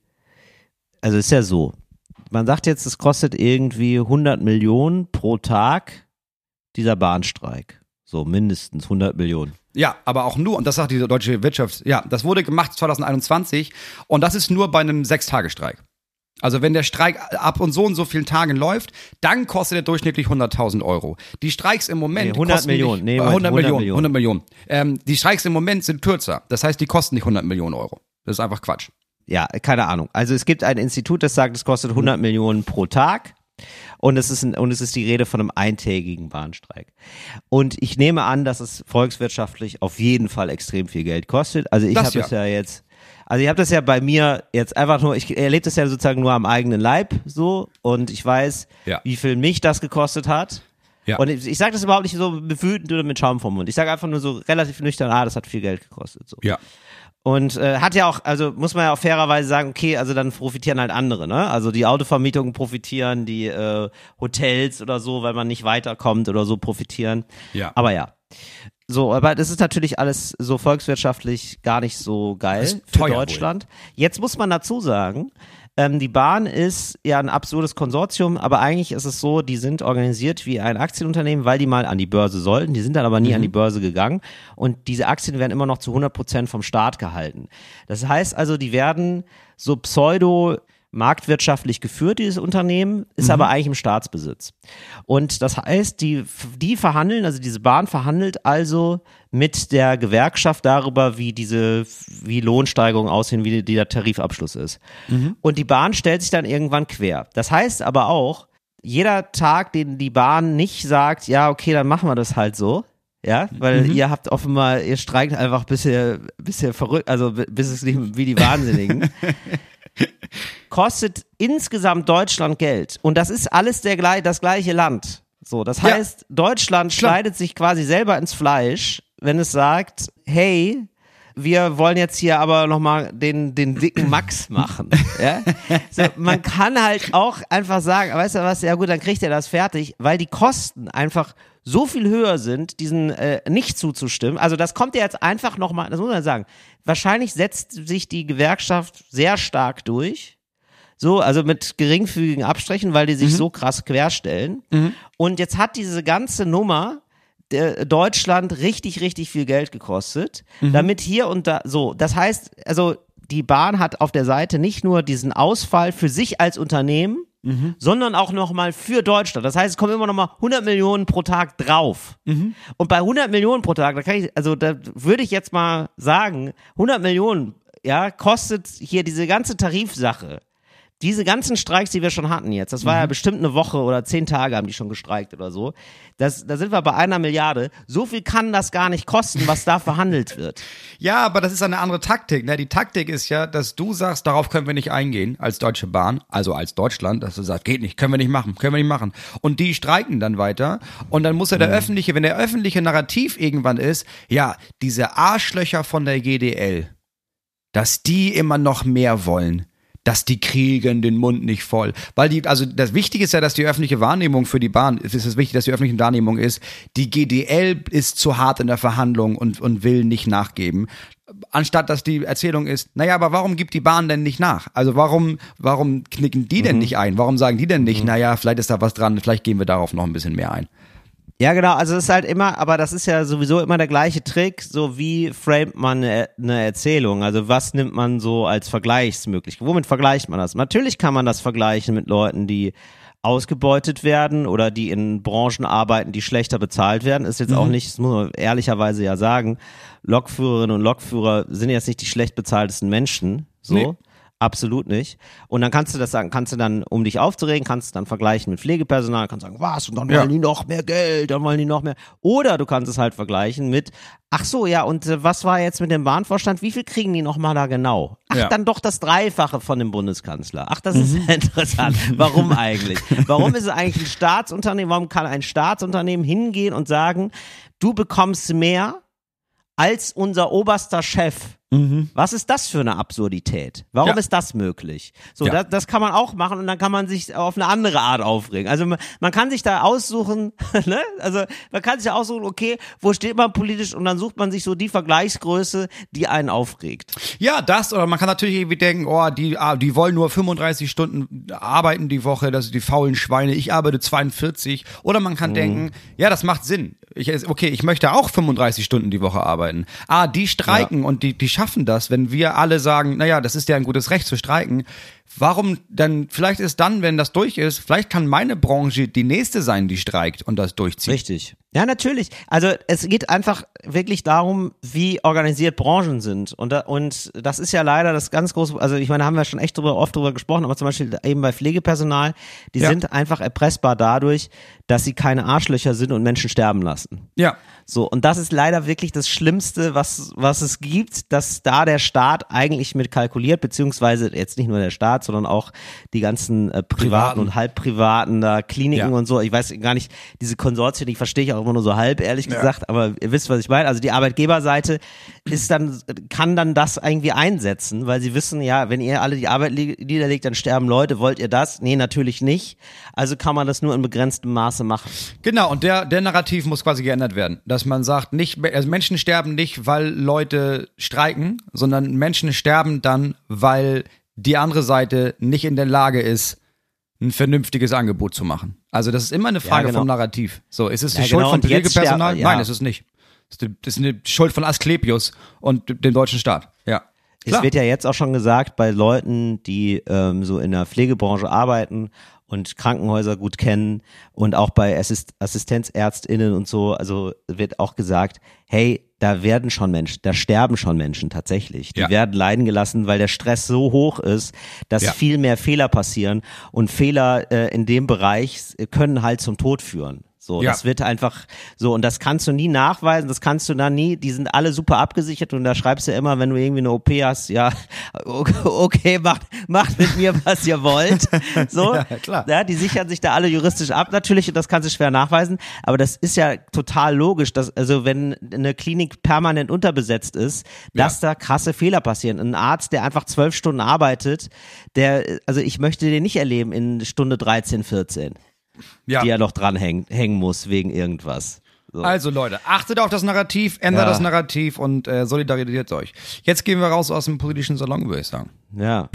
also ist ja so, man sagt jetzt, es kostet irgendwie hundert Millionen pro Tag, dieser Bahnstreik. So, mindestens hundert Millionen. Ja, aber auch nur, und das sagt die deutsche Wirtschaft, ja, das wurde gemacht zwanzig einundzwanzig und das ist nur bei einem Sechstagestreik. Also wenn der Streik ab und so und so vielen Tagen läuft, dann kostet er durchschnittlich hunderttausend Euro. Die Streiks im Moment Nee, hundert kosten Millionen. Nicht, Nee, äh, hundert, hundert Millionen, Millionen. hundert Millionen. Ähm, die Streiks im Moment sind kürzer. Das heißt, die kosten nicht hundert Millionen Euro. Das ist einfach Quatsch. Ja, keine Ahnung. Also es gibt ein Institut, das sagt, es kostet hundert Millionen pro Tag. Und es ist ein, und es ist die Rede von einem eintägigen Bahnstreik. Und ich nehme an, dass es volkswirtschaftlich auf jeden Fall extrem viel Geld kostet. Also ich Das habe ja. das ja jetzt, also ich habe das ja bei mir jetzt einfach nur, ich erlebe das ja sozusagen nur am eigenen Leib so und ich weiß, Ja. wie viel mich das gekostet hat. Ja. Und ich, ich sage das überhaupt nicht so wütend oder mit Schaum vom Mund. Ich sage einfach nur so relativ nüchtern, ah, das hat viel Geld gekostet. So. Ja. Und äh, hat ja auch, also muss man ja auch fairerweise sagen, okay, also dann profitieren halt andere, ne? Also die Autovermietungen profitieren, die äh, Hotels oder so, weil man nicht weiterkommt oder so profitieren. Ja. Aber ja. So, aber das ist natürlich alles so volkswirtschaftlich gar nicht so geil Das ist für teuer Deutschland. Jetzt muss man dazu sagen, ähm, die Bahn ist ja ein absurdes Konsortium, aber eigentlich ist es so, die sind organisiert wie ein Aktienunternehmen, weil die mal an die Börse sollten. Die sind dann aber nie Mhm. an die Börse gegangen und diese Aktien werden immer noch zu hundert Prozent vom Staat gehalten. Das heißt also, die werden so pseudo marktwirtschaftlich geführt, dieses Unternehmen, ist Mhm. aber eigentlich im Staatsbesitz. Und das heißt, die, die verhandeln, also diese Bahn verhandelt also mit der Gewerkschaft darüber, wie diese, wie Lohnsteigerungen aussehen, wie der Tarifabschluss ist. Mhm. Und die Bahn stellt sich dann irgendwann quer. Das heißt aber auch, jeder Tag, den die Bahn nicht sagt, ja, okay, dann machen wir das halt so, ja, weil Mhm. ihr habt offenbar, ihr streikt einfach bis ihr, bis ihr verrückt, also bis es nicht wie die Wahnsinnigen. Kostet insgesamt Deutschland Geld. Und das ist alles der, gle- das gleiche Land. So, das Ja. heißt, Deutschland Klar. schneidet sich quasi selber ins Fleisch, wenn es sagt, hey, wir wollen jetzt hier aber nochmal den, den dicken Max machen. Ja? So, man kann halt auch einfach sagen, weißt du was, ja gut, dann kriegt er das fertig, weil die Kosten einfach so viel höher sind, diesen äh, nicht zuzustimmen. Also das kommt ja jetzt einfach nochmal, das muss man sagen, wahrscheinlich setzt sich die Gewerkschaft sehr stark durch. So, also mit geringfügigen Abstrichen, weil die sich Mhm. so krass querstellen. Mhm. Und jetzt hat diese ganze Nummer der Deutschland richtig, richtig viel Geld gekostet, Mhm. damit hier und da, so, das heißt, also die Bahn hat auf der Seite nicht nur diesen Ausfall für sich als Unternehmen, Mhm. sondern auch nochmal für Deutschland. Das heißt, es kommen immer nochmal hundert Millionen pro Tag drauf. Mhm. Und bei hundert Millionen pro Tag, da kann ich, also da würde ich jetzt mal sagen, hundert Millionen, ja, kostet hier diese ganze Tarifsache. Diese ganzen Streiks, die wir schon hatten jetzt, das war ja bestimmt eine Woche oder zehn Tage haben die schon gestreikt oder so. Das, da sind wir bei einer Milliarde. So viel kann das gar nicht kosten, was da verhandelt wird. Ja, aber das ist eine andere Taktik. Ne? Die Taktik ist ja, dass du sagst, darauf können wir nicht eingehen als Deutsche Bahn, also als Deutschland, dass du sagst, geht nicht, können wir nicht machen, können wir nicht machen. Und die streiken dann weiter. Und dann muss ja der öffentliche, wenn der öffentliche Narrativ irgendwann ist, ja, diese Arschlöcher von der G D L, dass die immer noch mehr wollen. Dass die kriegen den Mund nicht voll. Weil die, also das Wichtige ist ja, dass die öffentliche Wahrnehmung für die Bahn, es ist es wichtig, dass die öffentliche Wahrnehmung ist, die G D L ist zu hart in der Verhandlung und, und will nicht nachgeben. Anstatt dass die Erzählung ist, naja, aber warum gibt die Bahn denn nicht nach? Also warum, warum knicken die denn nicht ein? Warum sagen die denn nicht, naja, vielleicht ist da was dran, vielleicht gehen wir darauf noch ein bisschen mehr ein? Ja, genau, also es ist halt immer, aber das ist ja sowieso immer der gleiche Trick, so wie framet man eine, eine Erzählung, also was nimmt man so als Vergleichsmöglichkeit, womit vergleicht man das? Natürlich kann man das vergleichen mit Leuten, die ausgebeutet werden oder die in Branchen arbeiten, die schlechter bezahlt werden. Ist jetzt mhm. auch nicht, das muss man ehrlicherweise ja sagen, Lokführerinnen und Lokführer sind jetzt nicht die schlecht bezahltesten Menschen, so. Nee. Absolut nicht. Und dann kannst du das sagen, kannst du dann, um dich aufzuregen, kannst du dann vergleichen mit Pflegepersonal, kannst sagen, was, und dann ja. wollen die noch mehr Geld, dann wollen die noch mehr. Oder du kannst es halt vergleichen mit, ach so, ja, und äh, was war jetzt mit dem Bahnvorstand, wie viel kriegen die nochmal da genau? Ach, ja. dann doch das Dreifache von dem Bundeskanzler. Ach, das ist mhm. interessant. Warum eigentlich? Warum ist es eigentlich ein Staatsunternehmen, warum kann ein Staatsunternehmen hingehen und sagen, du bekommst mehr als unser oberster Chef? Mhm. Was ist das für eine Absurdität? Warum ja. ist das möglich? So, ja. das, das kann man auch machen und dann kann man sich auf eine andere Art aufregen. Also man, man kann sich da aussuchen, ne? Also man kann sich da aussuchen, okay, wo steht man politisch und dann sucht man sich so die Vergleichsgröße, die einen aufregt. Ja, das, oder man kann natürlich irgendwie denken, oh, die, die wollen nur fünfunddreißig Stunden arbeiten die Woche, das sind die faulen Schweine, ich arbeite zweiundvierzig. Oder man kann mhm. denken, ja, das macht Sinn. Ich, okay, ich möchte auch fünfunddreißig Stunden die Woche arbeiten. Ah, die streiken ja. und die, die schaffen das, wenn wir alle sagen, naja, das ist ja ein gutes Recht zu streiken. Warum dann, vielleicht ist dann, wenn das durch ist, vielleicht kann meine Branche die nächste sein, die streikt und das durchzieht. Richtig. Ja, natürlich. Also es geht einfach wirklich darum, wie organisiert Branchen sind. Und, und das ist ja leider das ganz große, also ich meine, da haben wir schon echt drüber, oft drüber gesprochen, aber zum Beispiel eben bei Pflegepersonal, die ja. sind einfach erpressbar dadurch, dass sie keine Arschlöcher sind und Menschen sterben lassen. Ja. So, und das ist leider wirklich das Schlimmste, was, was es gibt, dass da der Staat eigentlich mit kalkuliert, beziehungsweise jetzt nicht nur der Staat, sondern auch die ganzen äh, privaten, privaten und halbprivaten da Kliniken ja. und so. Ich weiß gar nicht, diese Konsortien, die verstehe ich auch immer nur so halb, ehrlich ja. gesagt, aber ihr wisst, was ich meine. Also die Arbeitgeberseite ist dann, kann dann das irgendwie einsetzen, weil sie wissen, ja, wenn ihr alle die Arbeit niederlegt, dann sterben Leute. Wollt ihr das? Nee, natürlich nicht. Also kann man das nur in begrenztem Maße machen. Genau, und der, der Narrativ muss quasi geändert werden. Dass man sagt, nicht, also Menschen sterben nicht, weil Leute streiken, sondern Menschen sterben dann, weil die andere Seite nicht in der Lage ist, ein vernünftiges Angebot zu machen. Also das ist immer eine Frage ja, genau. vom Narrativ. So, ist es die ja, Schuld genau. von Pflegepersonal? Ja. Nein, ist es nicht. Das ist eine Schuld von Asklepios und dem deutschen Staat. Ja. Klar. Es wird ja jetzt auch schon gesagt, bei Leuten, die ähm, so in der Pflegebranche arbeiten und Krankenhäuser gut kennen und auch bei Assist- AssistenzärztInnen und so, also wird auch gesagt, hey, da werden schon Menschen, da sterben schon Menschen tatsächlich. Die ja. werden leiden gelassen, weil der Stress so hoch ist, dass ja. viel mehr Fehler passieren und Fehler äh, in dem Bereich können halt zum Tod führen. So, ja. das wird einfach so, und das kannst du nie nachweisen, das kannst du dann nie, die sind alle super abgesichert und da schreibst du immer, wenn du irgendwie eine O P hast, ja, okay, macht, macht mit mir, was ihr wollt. So, ja, klar. Ja, die sichern sich da alle juristisch ab natürlich und das kannst du schwer nachweisen, aber das ist ja total logisch, dass, also wenn eine Klinik permanent unterbesetzt ist, dass ja. da krasse Fehler passieren. Ein Arzt, der einfach zwölf Stunden arbeitet, der, also ich möchte den nicht erleben in Stunde dreizehn, vierzehn. Ja. Die er noch dran hängen, hängen muss wegen irgendwas. So. Also Leute, achtet auf das Narrativ, ändert ja. das Narrativ und äh, solidarisiert euch. Jetzt gehen wir raus aus dem politischen Salon, würde ich sagen. Ja.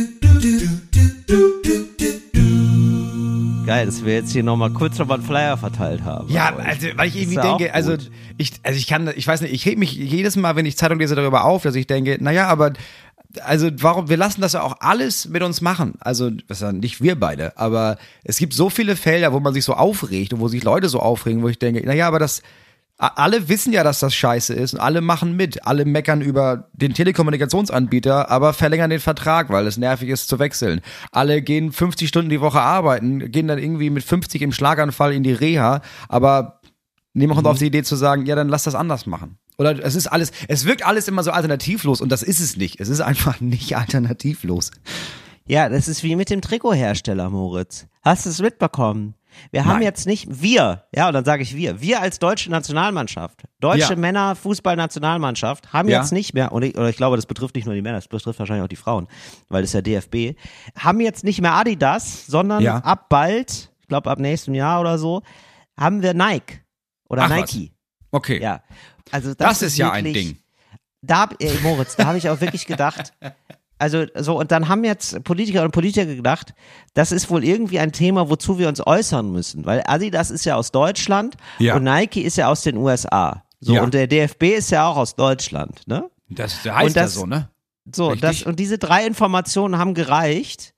Geil, dass wir jetzt hier nochmal kurz nochmal einen Flyer verteilt haben. Ja, also weil ich irgendwie denke, also ich, also ich kann, ich weiß nicht, ich reg mich jedes Mal, wenn ich Zeitung lese, darüber auf, dass ich denke, naja, aber also warum, wir lassen das ja auch alles mit uns machen. Also, das ist ja nicht wir beide, aber es gibt so viele Felder, wo man sich so aufregt und wo sich Leute so aufregen, wo ich denke, naja, aber das, alle wissen ja, dass das scheiße ist und alle machen mit. Alle meckern über den Telekommunikationsanbieter, aber verlängern den Vertrag, weil es nervig ist zu wechseln. Alle gehen fünfzig Stunden die Woche arbeiten, gehen dann irgendwie mit fünfzig im Schlaganfall in die Reha, aber nehmen auch mhm. auf die Idee zu sagen, ja, dann lass das anders machen. Oder es ist alles, es wirkt alles immer so alternativlos und das ist es nicht. Es ist einfach nicht alternativlos. Ja, das ist wie mit dem Trikothersteller, Moritz. Hast du es mitbekommen? Wir haben Nein. jetzt nicht, wir, ja, und dann sage ich wir, wir als deutsche Nationalmannschaft, deutsche ja. Männer Fußballnationalmannschaft haben ja. jetzt nicht mehr, und ich, oder ich glaube, das betrifft nicht nur die Männer, das betrifft wahrscheinlich auch die Frauen, weil das ist ja D F B, haben jetzt nicht mehr Adidas, sondern ja. ab bald, ich glaube ab nächstem Jahr oder so, haben wir Nike oder Ach, Nike. Was? Okay. Ja. Also das, das ist, ist ja wirklich, ein Ding. Da, ey, Moritz, da habe ich auch wirklich gedacht, also so, und dann haben jetzt Politiker und Politiker gedacht, das ist wohl irgendwie ein Thema, wozu wir uns äußern müssen, weil Adidas ist ja aus Deutschland ja. und Nike ist ja aus den U S A. So, ja. und der D F B ist ja auch aus Deutschland, ne? Das heißt und das, ja so, ne? So, das, und diese drei Informationen haben gereicht,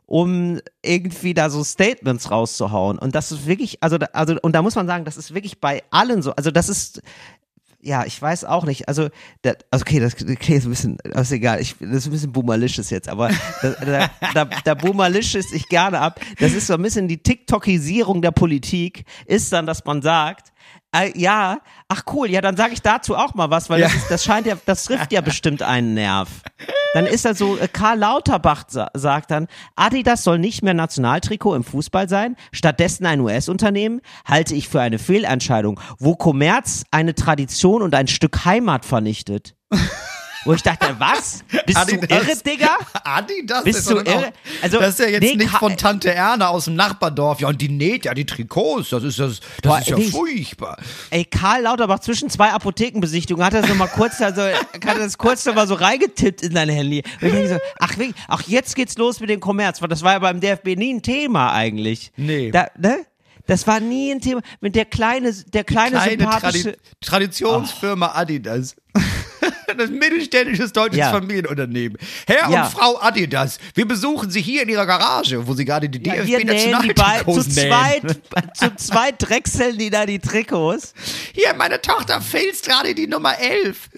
um irgendwie da so Statements rauszuhauen. Und das ist wirklich, also, also, und da muss man sagen, das ist wirklich bei allen so. Also das ist, ja, ich weiß auch nicht. Also, das, also okay, das okay, ist ein bisschen, das ist egal. Ich, das ist ein bisschen boomerlicious jetzt, aber da, da, da, da boomerlicious ich gerne ab. Das ist so ein bisschen die TikTokisierung der Politik, ist dann, dass man sagt, äh, ja, ach cool, ja, dann sage ich dazu auch mal was, weil ja. das, ist, das scheint ja, das trifft ja bestimmt einen Nerv. Dann ist da so, äh, Karl Lauterbach sa- sagt dann, Adidas soll nicht mehr Nationaltrikot im Fußball sein, stattdessen ein U S-Unternehmen, halte ich für eine Fehlentscheidung, wo Kommerz eine Tradition und ein Stück Heimat vernichtet. Wo ich dachte, was? Bist Adidas. du irre, Digga? Adidas Bist ist du doch dann irre? Auch, Also, das ist ja jetzt nee, nicht Ka- von Tante Erna aus dem Nachbardorf. Ja, und die näht ja die Trikots. Das ist, das, das Boah, ist ja nicht. furchtbar. Ey, Karl Lauterbach zwischen zwei Apothekenbesichtigungen hat das nochmal kurz, also, hat das kurz nochmal so reingetippt in sein Handy. Und ich denke so, ach, wirklich, ach, jetzt geht's los mit dem Kommerz. Das war ja beim D F B nie ein Thema eigentlich. Nee. Da, ne? Das war nie ein Thema. Mit der kleine, der kleine, Kleine sympathische. Tradi- Traditionsfirma Adidas. Das mittelständisches deutsches Ja. Familienunternehmen. Herr Ja. und Frau Adidas, wir besuchen Sie hier in Ihrer Garage, wo Sie gerade die Ja, wir nähen die bei, zu D F B-Nationaltrikots nähen. zweit, zu zweit drechseln die da die Trikots. Hier, meine Tochter filzt gerade die Nummer elf.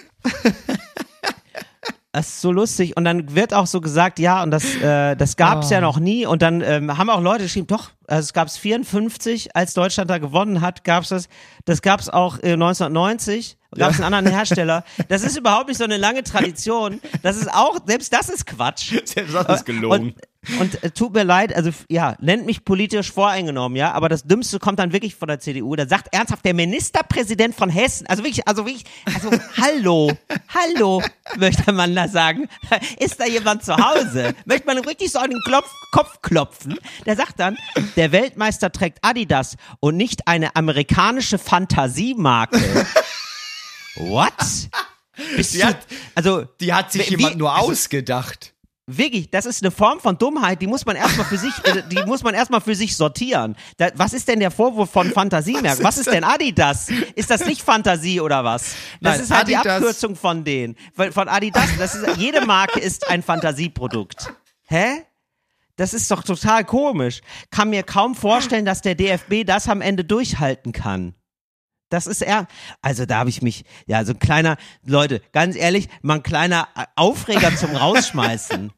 Das ist so lustig. Und dann wird auch so gesagt, ja, und das, äh, das gab's Oh. ja noch nie. Und dann ähm, haben auch Leute geschrieben, doch, also es gab's vierundfünfzig, als Deutschland da gewonnen hat, gab's das. Das gab's auch äh, neunzehnhundertneunzig, gab's Ja. einen anderen Hersteller. Das ist überhaupt nicht so eine lange Tradition. Das ist auch, selbst das ist Quatsch. Selbst das ist gelogen. Und, und äh, tut mir leid, also f- ja, nennt mich politisch voreingenommen, ja, aber das Dümmste kommt dann wirklich von der C D U. Da sagt ernsthaft der Ministerpräsident von Hessen, also wirklich, also wirklich, also hallo, hallo, möchte man da sagen. Ist da jemand zu Hause? Möchte man richtig so an den Klopf, Kopf klopfen? Der sagt dann, der Weltmeister trägt Adidas und nicht eine amerikanische Fantasiemarke. What? Bist Die du, hat- also, Die hat sich wie- jemand nur also, ausgedacht. Wirklich, das ist eine Form von Dummheit, die muss man erstmal für sich, äh, die muss man erstmal für sich sortieren. Da, was ist denn der Vorwurf von Fantasiemerk? Was ist denn Adidas? Ist das nicht Fantasie oder was? Das Nein, ist halt die Adidas- Abkürzung von denen. Von von Adidas, das ist, jede Marke ist ein Fantasieprodukt. Hä? Das ist doch total komisch. Kann mir kaum vorstellen, dass der D F B das am Ende durchhalten kann. Das ist eher, also da habe ich mich, ja, so ein kleiner, Leute, ganz ehrlich, mal ein kleiner Aufreger zum Rausschmeißen.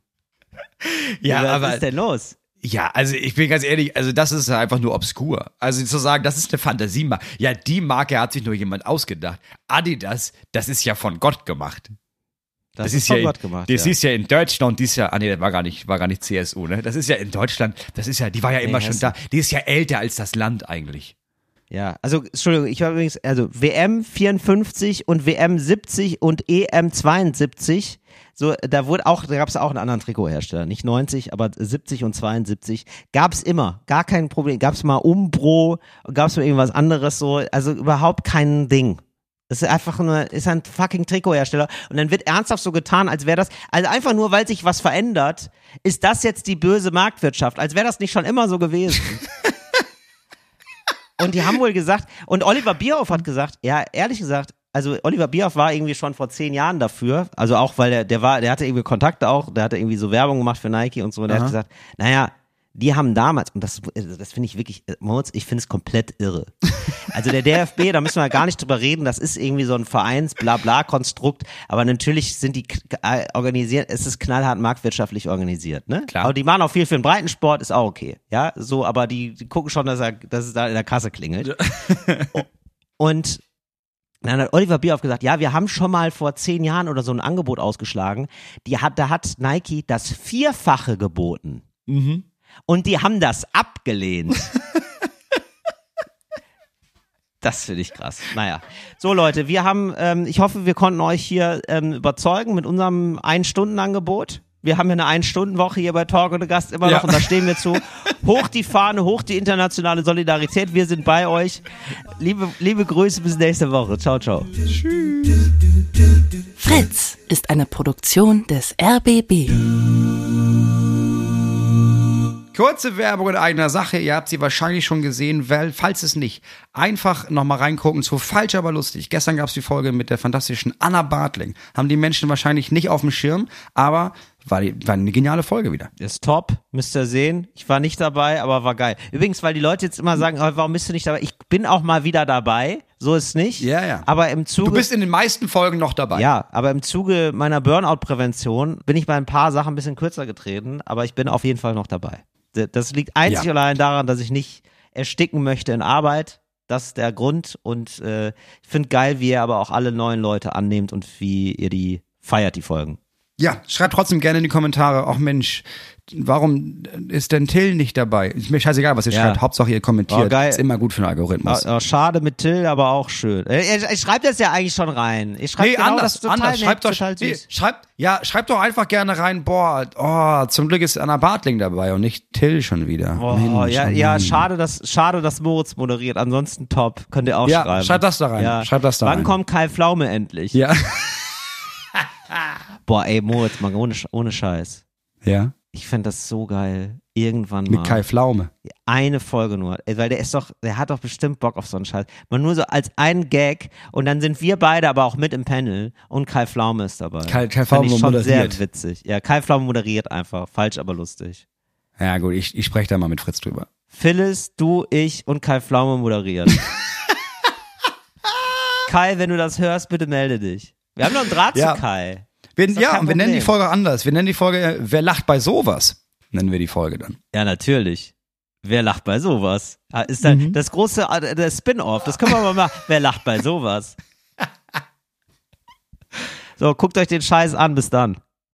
Ja, Was aber ist denn los? ja, also ich bin ganz ehrlich, also das ist einfach nur obskur. Also zu sagen, das ist eine Fantasiemarke. Ja, die Marke hat sich nur jemand ausgedacht. Adidas, das ist ja von Gott gemacht. Das, ist von ja, Gott gemacht. das ja. ist ja in Deutschland, die ist ja, ah nee, das war gar nicht, war gar nicht C S U, ne? Das ist ja in Deutschland, das ist ja, die war ja immer schon Hessen. da. Die ist ja älter als das Land eigentlich. Ja, also, Entschuldigung, ich war übrigens, also W M vierundfünfzig und W M siebzig und E M zweiundsiebzig, so, da wurde auch, da gab es auch einen anderen Trikothersteller, nicht neunzig, aber siebzig und zweiundsiebzig, gab's immer, gar kein Problem, gab's mal Umbro, gab's mal irgendwas anderes so, also überhaupt kein Ding. Das ist einfach nur, ist ein fucking Trikothersteller und dann wird ernsthaft so getan, als wäre das, also einfach nur, weil sich was verändert, ist das jetzt die böse Marktwirtschaft, als wäre das nicht schon immer so gewesen. Und die haben wohl gesagt, und Oliver Bierhoff hat gesagt, ja, ehrlich gesagt, also Oliver Bierhoff war irgendwie schon vor zehn Jahren dafür, also auch, weil der, der war, der hatte irgendwie Kontakte auch, der hatte irgendwie so Werbung gemacht für Nike und so, und der Aha. hat gesagt, naja, die haben damals, und das, das finde ich wirklich, Moritz, ich finde es komplett irre. Also der D F B, da müssen wir gar nicht drüber reden, das ist irgendwie so ein Vereins-Blabla-Konstrukt, aber natürlich sind die äh, organisiert, es ist knallhart marktwirtschaftlich organisiert, ne? Klar. Aber die machen auch viel für den Breitensport, ist auch okay, ja, so, aber die, die gucken schon, dass, er, dass es da in der Kasse klingelt. Und dann hat Oliver Bierhoff gesagt, ja, wir haben schon mal vor zehn Jahren oder so ein Angebot ausgeschlagen, die hat, da hat Nike das Vierfache geboten. Mhm. Und die haben das abgelehnt. Das finde ich krass. Naja. So Leute, wir haben, ähm, ich hoffe, wir konnten euch hier ähm, überzeugen mit unserem Ein-Stunden-Angebot. Wir haben ja eine Ein-Stunden-Woche hier bei Talk und Gast immer Ja. noch und da stehen wir zu. Hoch die Fahne, hoch die internationale Solidarität. Wir sind bei euch. Liebe, liebe Grüße, bis nächste Woche. Ciao, ciao. Fritz ist eine Produktion des R B B. Kurze Werbung in eigener Sache, ihr habt sie wahrscheinlich schon gesehen, weil, falls es nicht, einfach nochmal reingucken zu Falsch, aber lustig. Gestern gab es die Folge mit der fantastischen Anna Bartling. Haben die Menschen wahrscheinlich nicht auf dem Schirm, aber war, die, war eine geniale Folge wieder. Ist top, müsst ihr sehen. Ich war nicht dabei, aber war geil. Übrigens, weil die Leute jetzt immer sagen, oh, warum bist du nicht dabei? Ich bin auch mal wieder dabei, so ist es nicht. Ja, ja. Aber im Zuge, Du bist in den meisten Folgen noch dabei. ja, aber im Zuge meiner Burnout-Prävention bin ich bei ein paar Sachen ein bisschen kürzer getreten, aber ich bin auf jeden Fall noch dabei. Das liegt einzig Ja. allein daran, dass ich nicht ersticken möchte in Arbeit. Das ist der Grund und äh, ich finde geil, wie ihr aber auch alle neuen Leute annehmt und wie ihr die feiert, die Folgen. Ja, schreibt trotzdem gerne in die Kommentare, ach Mensch, warum ist denn Till nicht dabei? Ist mir scheißegal, was ihr Ja. schreibt, Hauptsache ihr kommentiert. Oh, geil. Ist immer gut für den Algorithmus. Oh, oh, schade mit Till, aber auch schön. Ich, ich schreibe das ja eigentlich schon rein. Ich schreibe Nee, genau anders, das total anders. nett, Schreibt doch, total nee, süß. schreibt, ja, schreibt doch einfach gerne rein, boah, oh, zum Glück ist Anna Bartling dabei und nicht Till schon wieder. Oh, Mensch, ja, oh ja, nein. schade, dass, schade, dass Moritz moderiert. Ansonsten top. Könnt ihr auch Ja, schreiben. schreibt das da rein. Ja. Schreibt das da Wann rein. kommt Kai Pflaume endlich? Ja. Boah, ey, Moritz, mal ohne, ohne Scheiß. Ja, Ich fände das so geil. Irgendwann mit mal. Kai Pflaume. Eine Folge nur. Ey, weil der ist doch, der hat doch bestimmt Bock auf so einen Scheiß. Man nur so als einen Gag und dann sind wir beide aber auch mit im Panel und Kai Pflaume ist dabei. Kai- Kai Find Pflaume ich schon moderiert. sehr witzig. Ja, Kai Pflaume moderiert einfach. Falsch, aber lustig. Ja gut, ich, ich spreche da mal mit Fritz drüber. Phyllis, du, ich und Kai Pflaume moderieren. Kai, wenn du das hörst, bitte melde dich. Wir haben noch einen Draht Ja. zu Kai. Wir, Ist doch ja, kein und wir nennen die Problem. Folge anders. Wir nennen die Folge Wer lacht bei sowas? Nennen wir die Folge dann. Ja, natürlich. Wer lacht bei sowas? Ah, Ist dann Mhm. das große äh, das Spin-off. Das können wir mal machen. Wer lacht bei sowas? So, guckt euch den Scheiß an. Bis dann.